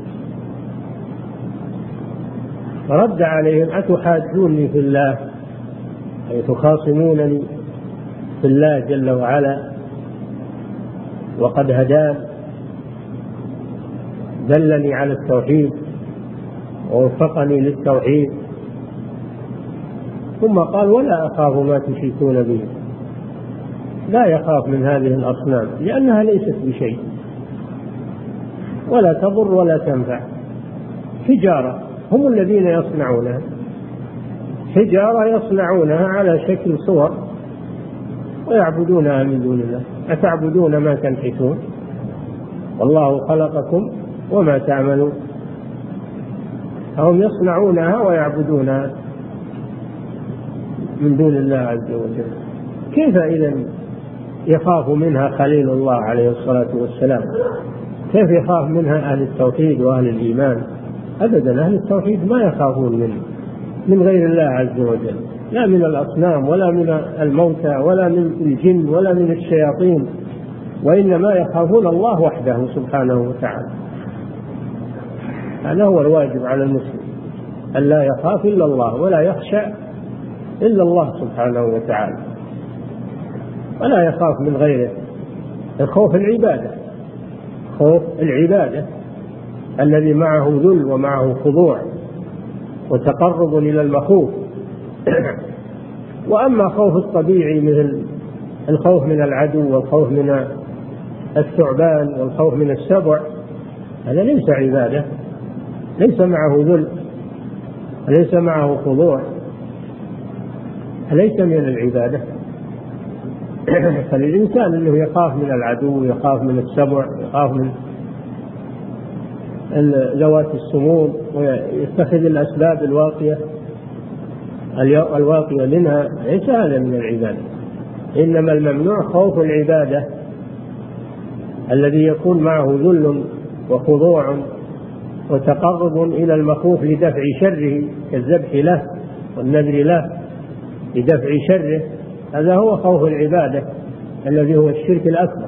فرد عليهم: أتحاجوني في الله، أي تخاصمونني في الله جل وعلا وقد هدان دلني على التوحيد ووفقني للتوحيد. ثم قال: ولا أخاف ما تشركون به. لا يخاف من هذه الأصنام لأنها ليست بشيء ولا تضر ولا تنفع، حجارة هم الذين يصنعونها، حجارة يصنعونها على شكل صور ويعبدونها من دون الله. أتعبدون ما تنحتون والله خلقكم وما تعملون. هم يصنعونها ويعبدونها من دون الله عز وجل. كيف إذن يخاف منها خليل الله عليه الصلاة والسلام؟ كيف يخاف منها أهل التوحيد وأهل الإيمان؟ أبدا، أهل التوحيد ما يخافون من غير الله عز وجل، لا من الأصنام ولا من الموتى ولا من الجن ولا من الشياطين، وإنما يخافون الله وحده سبحانه وتعالى. هذا هو الواجب على المسلم، أن لا يخاف إلا الله ولا يخشى إلا الله سبحانه وتعالى، ولا يخاف من غيره. الخوف العبادة، خوف العبادة الذي معه ذل ومعه خضوع وتقرب إلى المخوف. وأما خوف الطبيعي مثل الخوف من العدو والخوف من الثعبان والخوف من السبع، هذا ليس عبادة، ليس معه ذل، ليس معه خضوع، ليس من العبادة. فالإنسان أنه يخاف من العدو، يخاف من السبع، يخاف من ذوات السموم، ويتخذ الأسباب الواقية منها، ليس هذا من العبادة. إنما الممنوع خوف العبادة الذي يكون معه ذل وخضوع وتقرب إلى المخوف لدفع شره كالذبح له والنذر له لدفع شره، هذا هو خوف العبادة الذي هو الشرك الأكبر.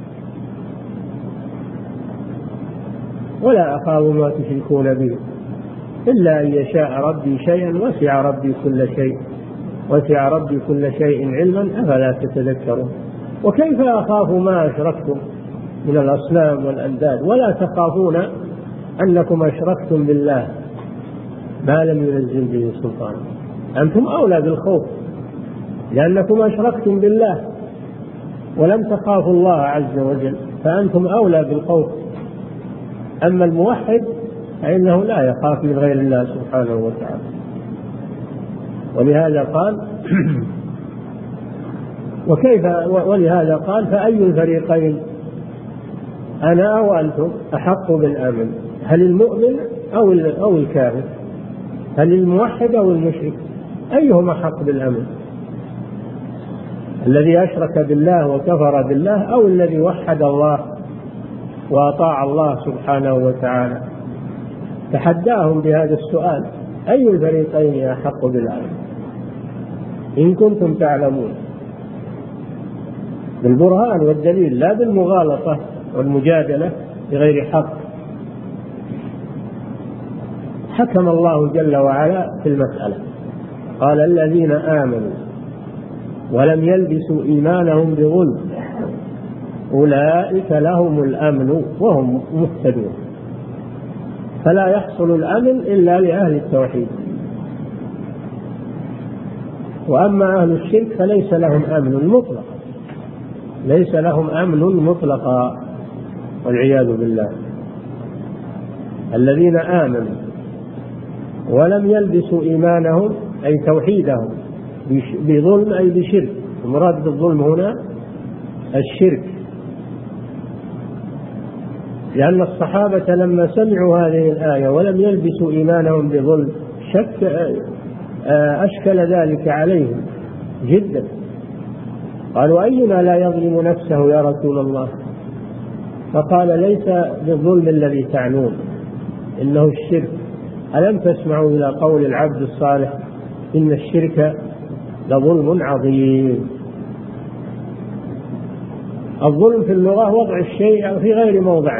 ولا أخاف ما تشركون به إلا أن يشاء ربي شيئا وسع ربي كل شيء، وسع ربي كل شيء علما أفلا تتذكرون. وكيف أخاف ما أشركتم من الأصنام والأنداد ولا تخافون أنكم أشركتم بالله ما لم ينزل به سلطان؟ أنتم أولى بالخوف لأنكم أشركتم بالله ولم تخافوا الله عز وجل، فأنتم أولى بالخوف. أما الموحد فإنه لا يخاف من غير الله سبحانه وتعالى. ولهذا قال فأي الفريقين أنا أو أنتم أحق بالأمن؟ هل المؤمن أو الكافر؟ هل الموحد أو المشرك؟ أيهم أحق بالأمن؟ الذي أشرك بالله وكفر بالله أو الذي وحد الله وأطاع الله سبحانه وتعالى؟ تحداهم بهذا السؤال: أي الفريقين أحق بالأمن إن كنتم تعلمون، بالبرهان والدليل لا بالمغالطة والمجادلة بغير حق. حكم الله جل وعلا في المسألة، قال: الذين آمنوا ولم يلبسوا إيمانهم بظلم أولئك لهم الأمن وهم مهتدون. فلا يحصل الأمن إلا لأهل التوحيد. وأما أهل الشرك فليس لهم أمن مطلقا، ليس لهم أمن مطلقا والعياذ بالله. الذين آمنوا ولم يلبسوا إيمانهم أي توحيدهم بظلم أي بشرك، المراد بالظلم هنا الشرك، لأن الصحابة لما سمعوا هذه الآية ولم يلبسوا إيمانهم بظلم أشكل ذلك عليهم جدا، قالوا أينا لا يظلم نفسه يا رسول الله؟ فقال ليس بالظلم الذي تعنون، إنه الشرك. ألم تسمعوا إلى قول العبد الصالح إن الشرك لظلم عظيم؟ الظلم في اللغة وضع الشيء في غير موضعه،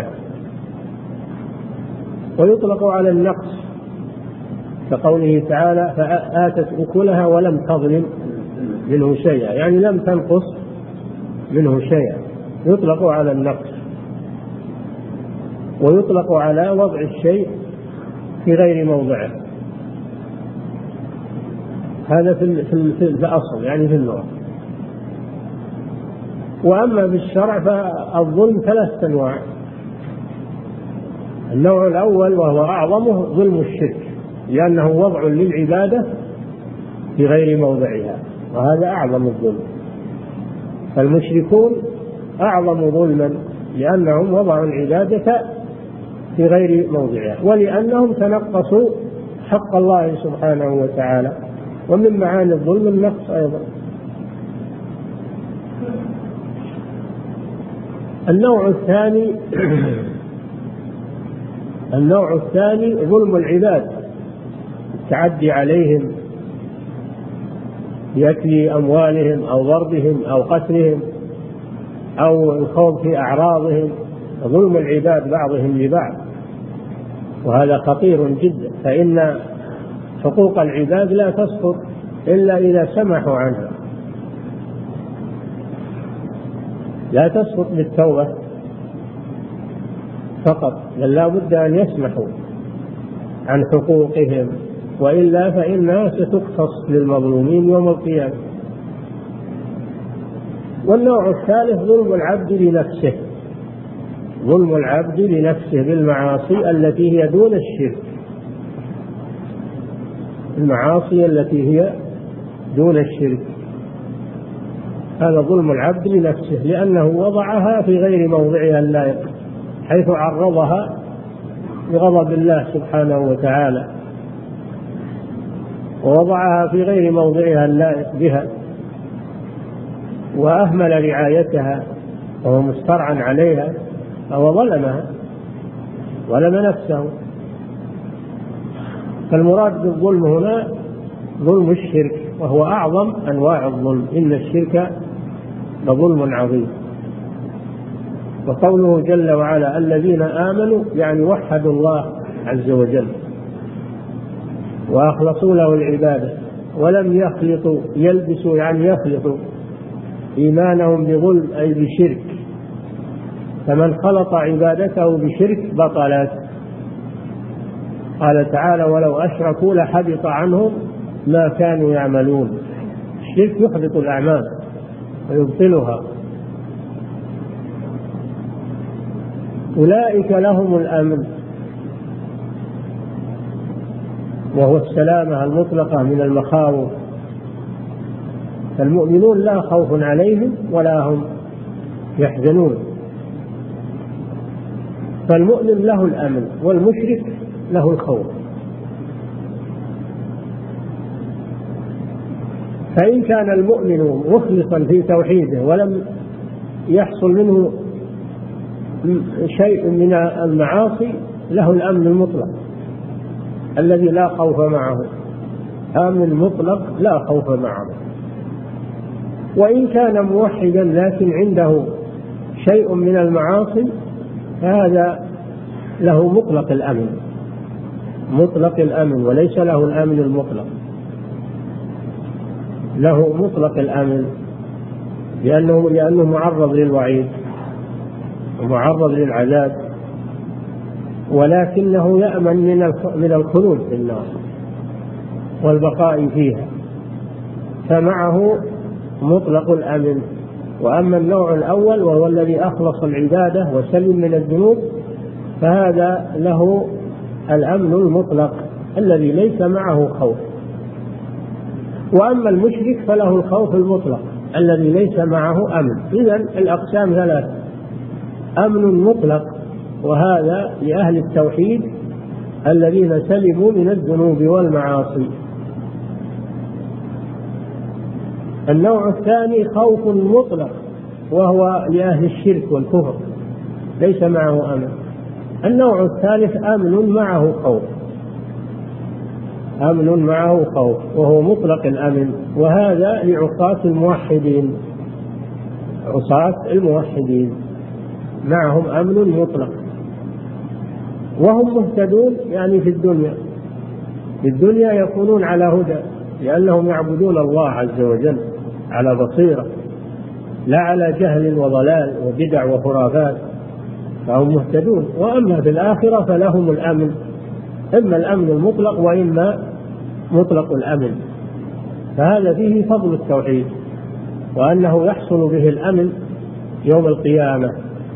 ويطلق على النقص كقوله تعالى فآتت أكلها ولم تظلم منه شيئا، يعني لم تنقص منه شيئا، يطلق على النقص، ويطلق على وضع الشيء في غير موضعه. هذا في الأصل يعني في اللغة. وأما بالشرع فالظلم 3 أنواع. النوع الأول وهو أعظمه ظلم الشرك، لأنه وضع للعبادة في غير موضعها، وهذا أعظم الظلم. فالمشركون أعظم ظلما لأنهم وضعوا العبادة في غير موضعها، ولأنهم تنقصوا حق الله سبحانه وتعالى، ومن معاني الظلم النقص أيضا. النوع الثاني ظلم العباد، التعدي عليهم بأكل أموالهم أو ضربهم أو قتلهم أو الخوض في أعراضهم، ظلم العباد بعضهم لبعض، وهذا خطير جدا، فإن حقوق العباد لا تسقط إلا إذا سمحوا عنها، لا تسقط بالتوبة فقط، بل لا بد أن يسمحوا عن حقوقهم، وإلا فإنها ستقتص للمظلومين يوم القيامة. والنوع الثالث ظلم العبد لنفسه، ظلم العبد لنفسه بالمعاصي التي هي دون الشرك، المعاصي التي هي دون الشرك، هذا ظلم العبد لنفسه، لأنه وضعها في غير موضعها اللائق، حيث عرضها لغضب الله سبحانه وتعالى، ووضعها في غير موضعها اللائق بها، وأهمل رعايتها وهو مسترعا عليها، فهو ظلمها، ظلم نفسه. فالمراد بالظلم هنا ظلم الشرك، وهو أعظم أنواع الظلم، إن الشرك لظلم عظيم. وقوله جل وعلا الذين آمنوا يعني وحدوا الله عز وجل وأخلصوا له العبادة ولم يخلطوا، يلبسوا يعني يخلطوا إيمانهم بظلم أي بشرك، فمن خلط عبادته بشرك بطلت. قال تعالى ولو أشركوا لحبط عنهم ما كانوا يعملون. الشرك يحبط الأعمال ويبطلها. أولئك لهم الأمن، وهو السلامة المطلقة من المخاوف. فالمؤمنون لا خوف عليهم ولا هم يحزنون، فالمؤمن له الأمن والمشرك له الخوف. فإن كان المؤمن مخلصا في توحيده ولم يحصل منه شيء من المعاصي له الأمن المطلق الذي لا خوف معه، أمن مطلق لا خوف معه. وإن كان موحدا لكن عنده شيء من المعاصي فهذا له مطلق الأمن، مطلق الأمن، وليس له الأمن المطلق، له مطلق الأمن لأنه معرض للوعيد ومعرض للعذاب. ولكنه يأمن من الخلود في النار والبقاء فيها، فمعه مطلق الأمن. وأما النوع الأول وهو الذي أخلص العبادة وسلم من الذنوب فهذا له الأمن المطلق الذي ليس معه خوف. وأما المشرك فله الخوف المطلق الذي ليس معه أمن. إذن الأقسام ثلاثة: أمن مطلق، وهذا لأهل التوحيد الذين سلموا من الذنوب والمعاصي. النوع الثاني خوف مطلق، وهو لأهل الشرك والكفر ليس معه أمن. النوع الثالث أمن معه خوف، أمن معه خوف وهو مطلق الأمن، وهذا لعصاة الموحدين. عصاة الموحدين معهم أمن مطلق وهم مهتدون، يعني في الدنيا يكونون على هدى لأنهم يعبدون الله عز وجل على بصيرة لا على جهل وضلال وبدع وخرافات، فهم مهتدون. وأما في الآخرة فلهم الأمن، إما الأمن المطلق وإما مطلق الأمن. فهذا فيه فضل التوحيد وأنه يحصل به الأمن يوم القيامة،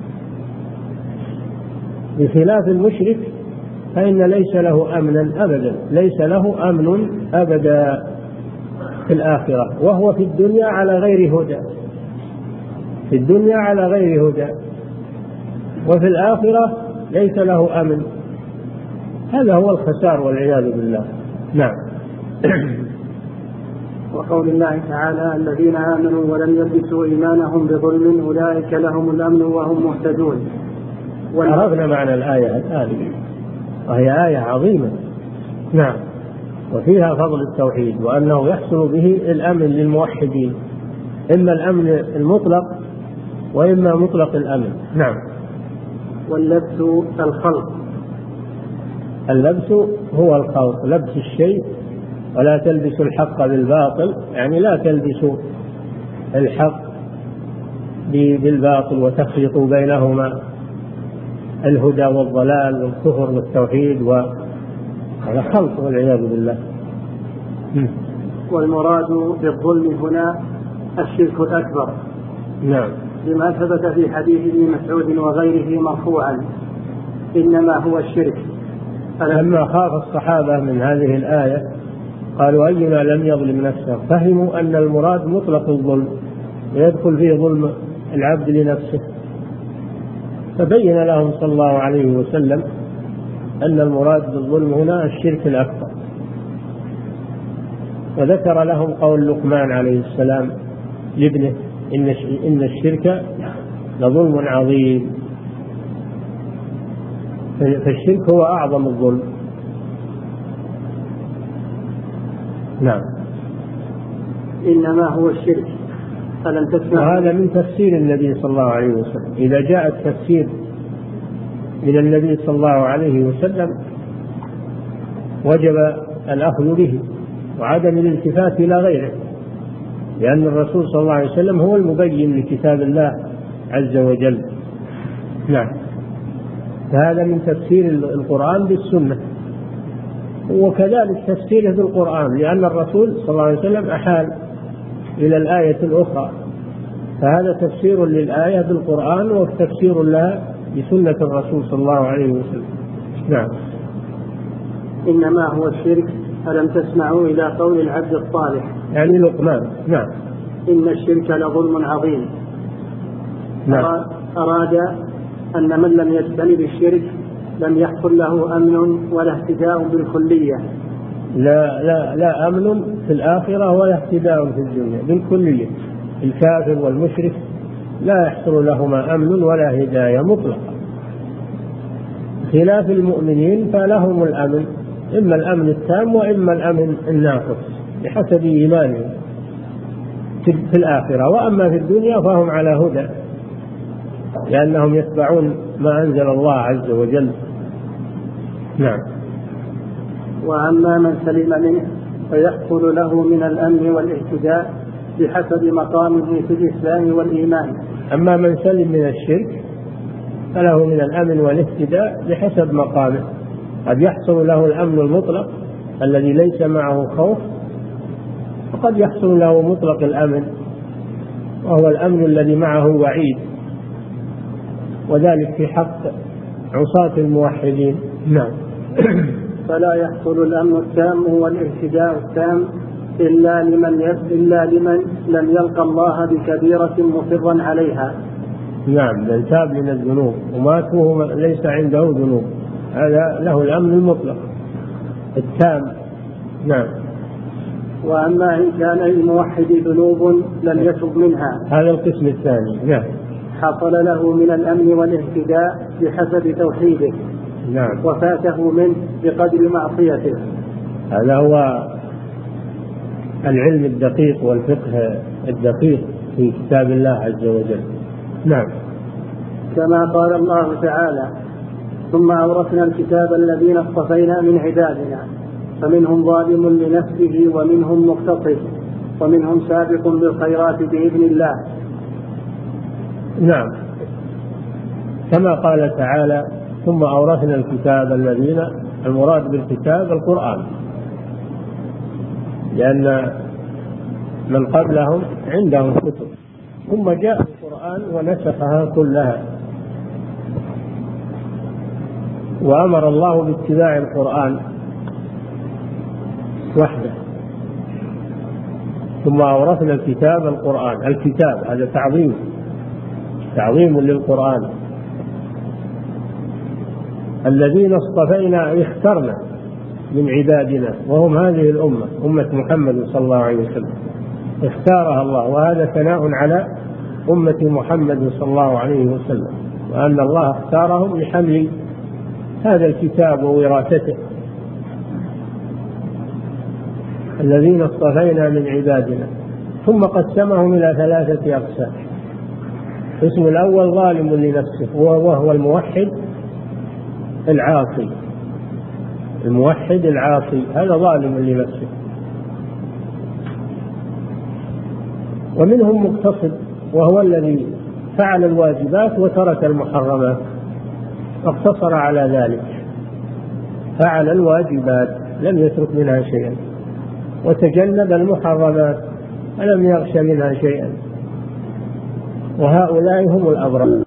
بخلاف المشرك فإن ليس له أمنا أبدا، ليس له أمن أبدا في الآخرة، وهو في الدنيا على غير هدى، في الدنيا على غير هدى، وفي الآخرة ليس له أمن. هذا هو الخسار والعياذ بالله. نعم. وقول الله تعالى: الذين آمنوا ولم يلبسوا إيمانهم بظلم أولئك لهم الأمن وهم مهتدون. عرفنا معنى الآية الآن، وهي آية عظيمة. نعم. وفيها فضل التوحيد وأنه يحصل به الأمن للموحدين، إما الأمن المطلق وإما مطلق الأمن. نعم. واللبس الخلق. اللبس هو الخلق، لبس الشيء. ولا تلبسوا الحق بالباطل، يعني لا تلبسوا الحق بالباطل وتخلطوا بينهما الهدى والضلال والكفر والتوحيد، وهذا خلط والعياذ بالله. والمراد بالظلم هنا الشرك الأكبر. نعم. لما ثبت في حديث ابن مسعود وغيره مرفوعا: إنما هو الشرك. لما خاف الصحابة من هذه الآية قالوا: أينا لم يظلم نفسه، فهموا أن المراد مطلق الظلم ويدخل فيه ظلم العبد لنفسه، فبين لهم صلى الله عليه وسلم أن المراد بالظلم هنا الشرك الأكبر. وذكر لهم قول لقمان عليه السلام لابنه: إن الشرك لظلم عظيم. فالشرك هو أعظم الظلم. نعم. إنما هو الشرك. فلم تسمع. وهذا من تفسير النبي صلى الله عليه وسلم. إذا جاء التفسير من النبي صلى الله عليه وسلم وجب الأخذ به وعدم الالتفات إلى غيره، لأن الرسول صلى الله عليه وسلم هو المبين لكتاب الله عز وجل. نعم. فهذا من تفسير القرآن بالسنة، وكذلك تفسيره بالقرآن، لأن الرسول صلى الله عليه وسلم أحال إلى الآية الأخرى، فهذا تفسير للآية بالقرآن وتفسير لها بسنة الرسول صلى الله عليه وسلم. نعم. إنما هو الشرك. ألم تسمعوا إلى قول العبد الصالح، يعني لقمان. نعم. إن الشرك لظلم عظيم. نعم. أراد أن من لم يجتنب الشرك لم يحصل له أمن ولا اهتداء بالكلية. لا أمن في الآخرة ولا اهتداء في الدنيا بالكلية. الكافر والمشرك لا يحصل لهما أمن ولا هداية مطلقة، خلاف المؤمنين فلهم الأمن، إما الأمن التام وإما الأمن الناقص بحسب إيمانهم في الآخرة. وأما في الدنيا فهم على هدى لأنهم يتبعون ما أنزل الله عز وجل. نعم. وأما من سلم منه فيحصل له من الأمن والاهتداء بحسب مقامه في الإسلام والإيمان. أما من سلم من الشرك فله من الأمن والاهتداء بحسب مقامه. قد يحصل له الأمن المطلق الذي ليس معه خوف، وقد يحصل له مطلق الأمن وهو الأمن الذي معه وعيد، وذلك في حق عصاة الموحدين. نعم. فلا يحصل الأمن التام والاهتداء التام إلا لمن لم يلقى الله بكبيرة مصرا عليها. نعم، بل تاب من الذنوب ومات وهو ليس عنده ذنوب، هذا له الأمن المطلق التام. نعم. وأما إن كان للموحد ذنوب لم يتب منها، هذا القسم الثاني. نعم. حصل له من الأمن والاهتداء بحسب توحيده. نعم. وفاته منه بقدر معصيته. هذا هو العلم الدقيق والفقه الدقيق في كتاب الله عز وجل. نعم. كما قال الله تعالى: ثم أورثنا الكتاب الذين اصطفينا من عبادنا فمنهم ظالم لنفسه ومنهم مقتصد ومنهم سابق بالخيرات بإذن الله. نعم. كما قال تعالى: ثم أورثنا الكتاب الذين، المراد بالكتاب القرآن، لأن من قبلهم عندهم كتب، ثم جاء القرآن ونسخها كلها، وأمر الله باتباع القرآن وحده. ثم أورثنا الكتاب القرآن، الكتاب هذا تعظيم للقرآن. الذين اصطفينا اخترنا من عبادنا، وهم هذه الأمة، أمة محمد صلى الله عليه وسلم، اختارها الله، وهذا ثناء على أمة محمد صلى الله عليه وسلم، وأن الله اختارهم لحمل هذا الكتاب ووراثته. الذين اصطفينا من عبادنا، ثم قسمهم إلى 3 أقسام. القسم الأول ظالم لنفسه، وهو الموحد العاصي. الموحد العاصي هذا ظالم لنفسه. ومنهم مقتصد، وهو الذي فعل الواجبات وترك المحرمات، واقتصر على ذلك، فعل الواجبات لم يترك منها شيئا، وتجنب المحرمات ولم يغش منها شيئا، وهؤلاء هم الأبرار.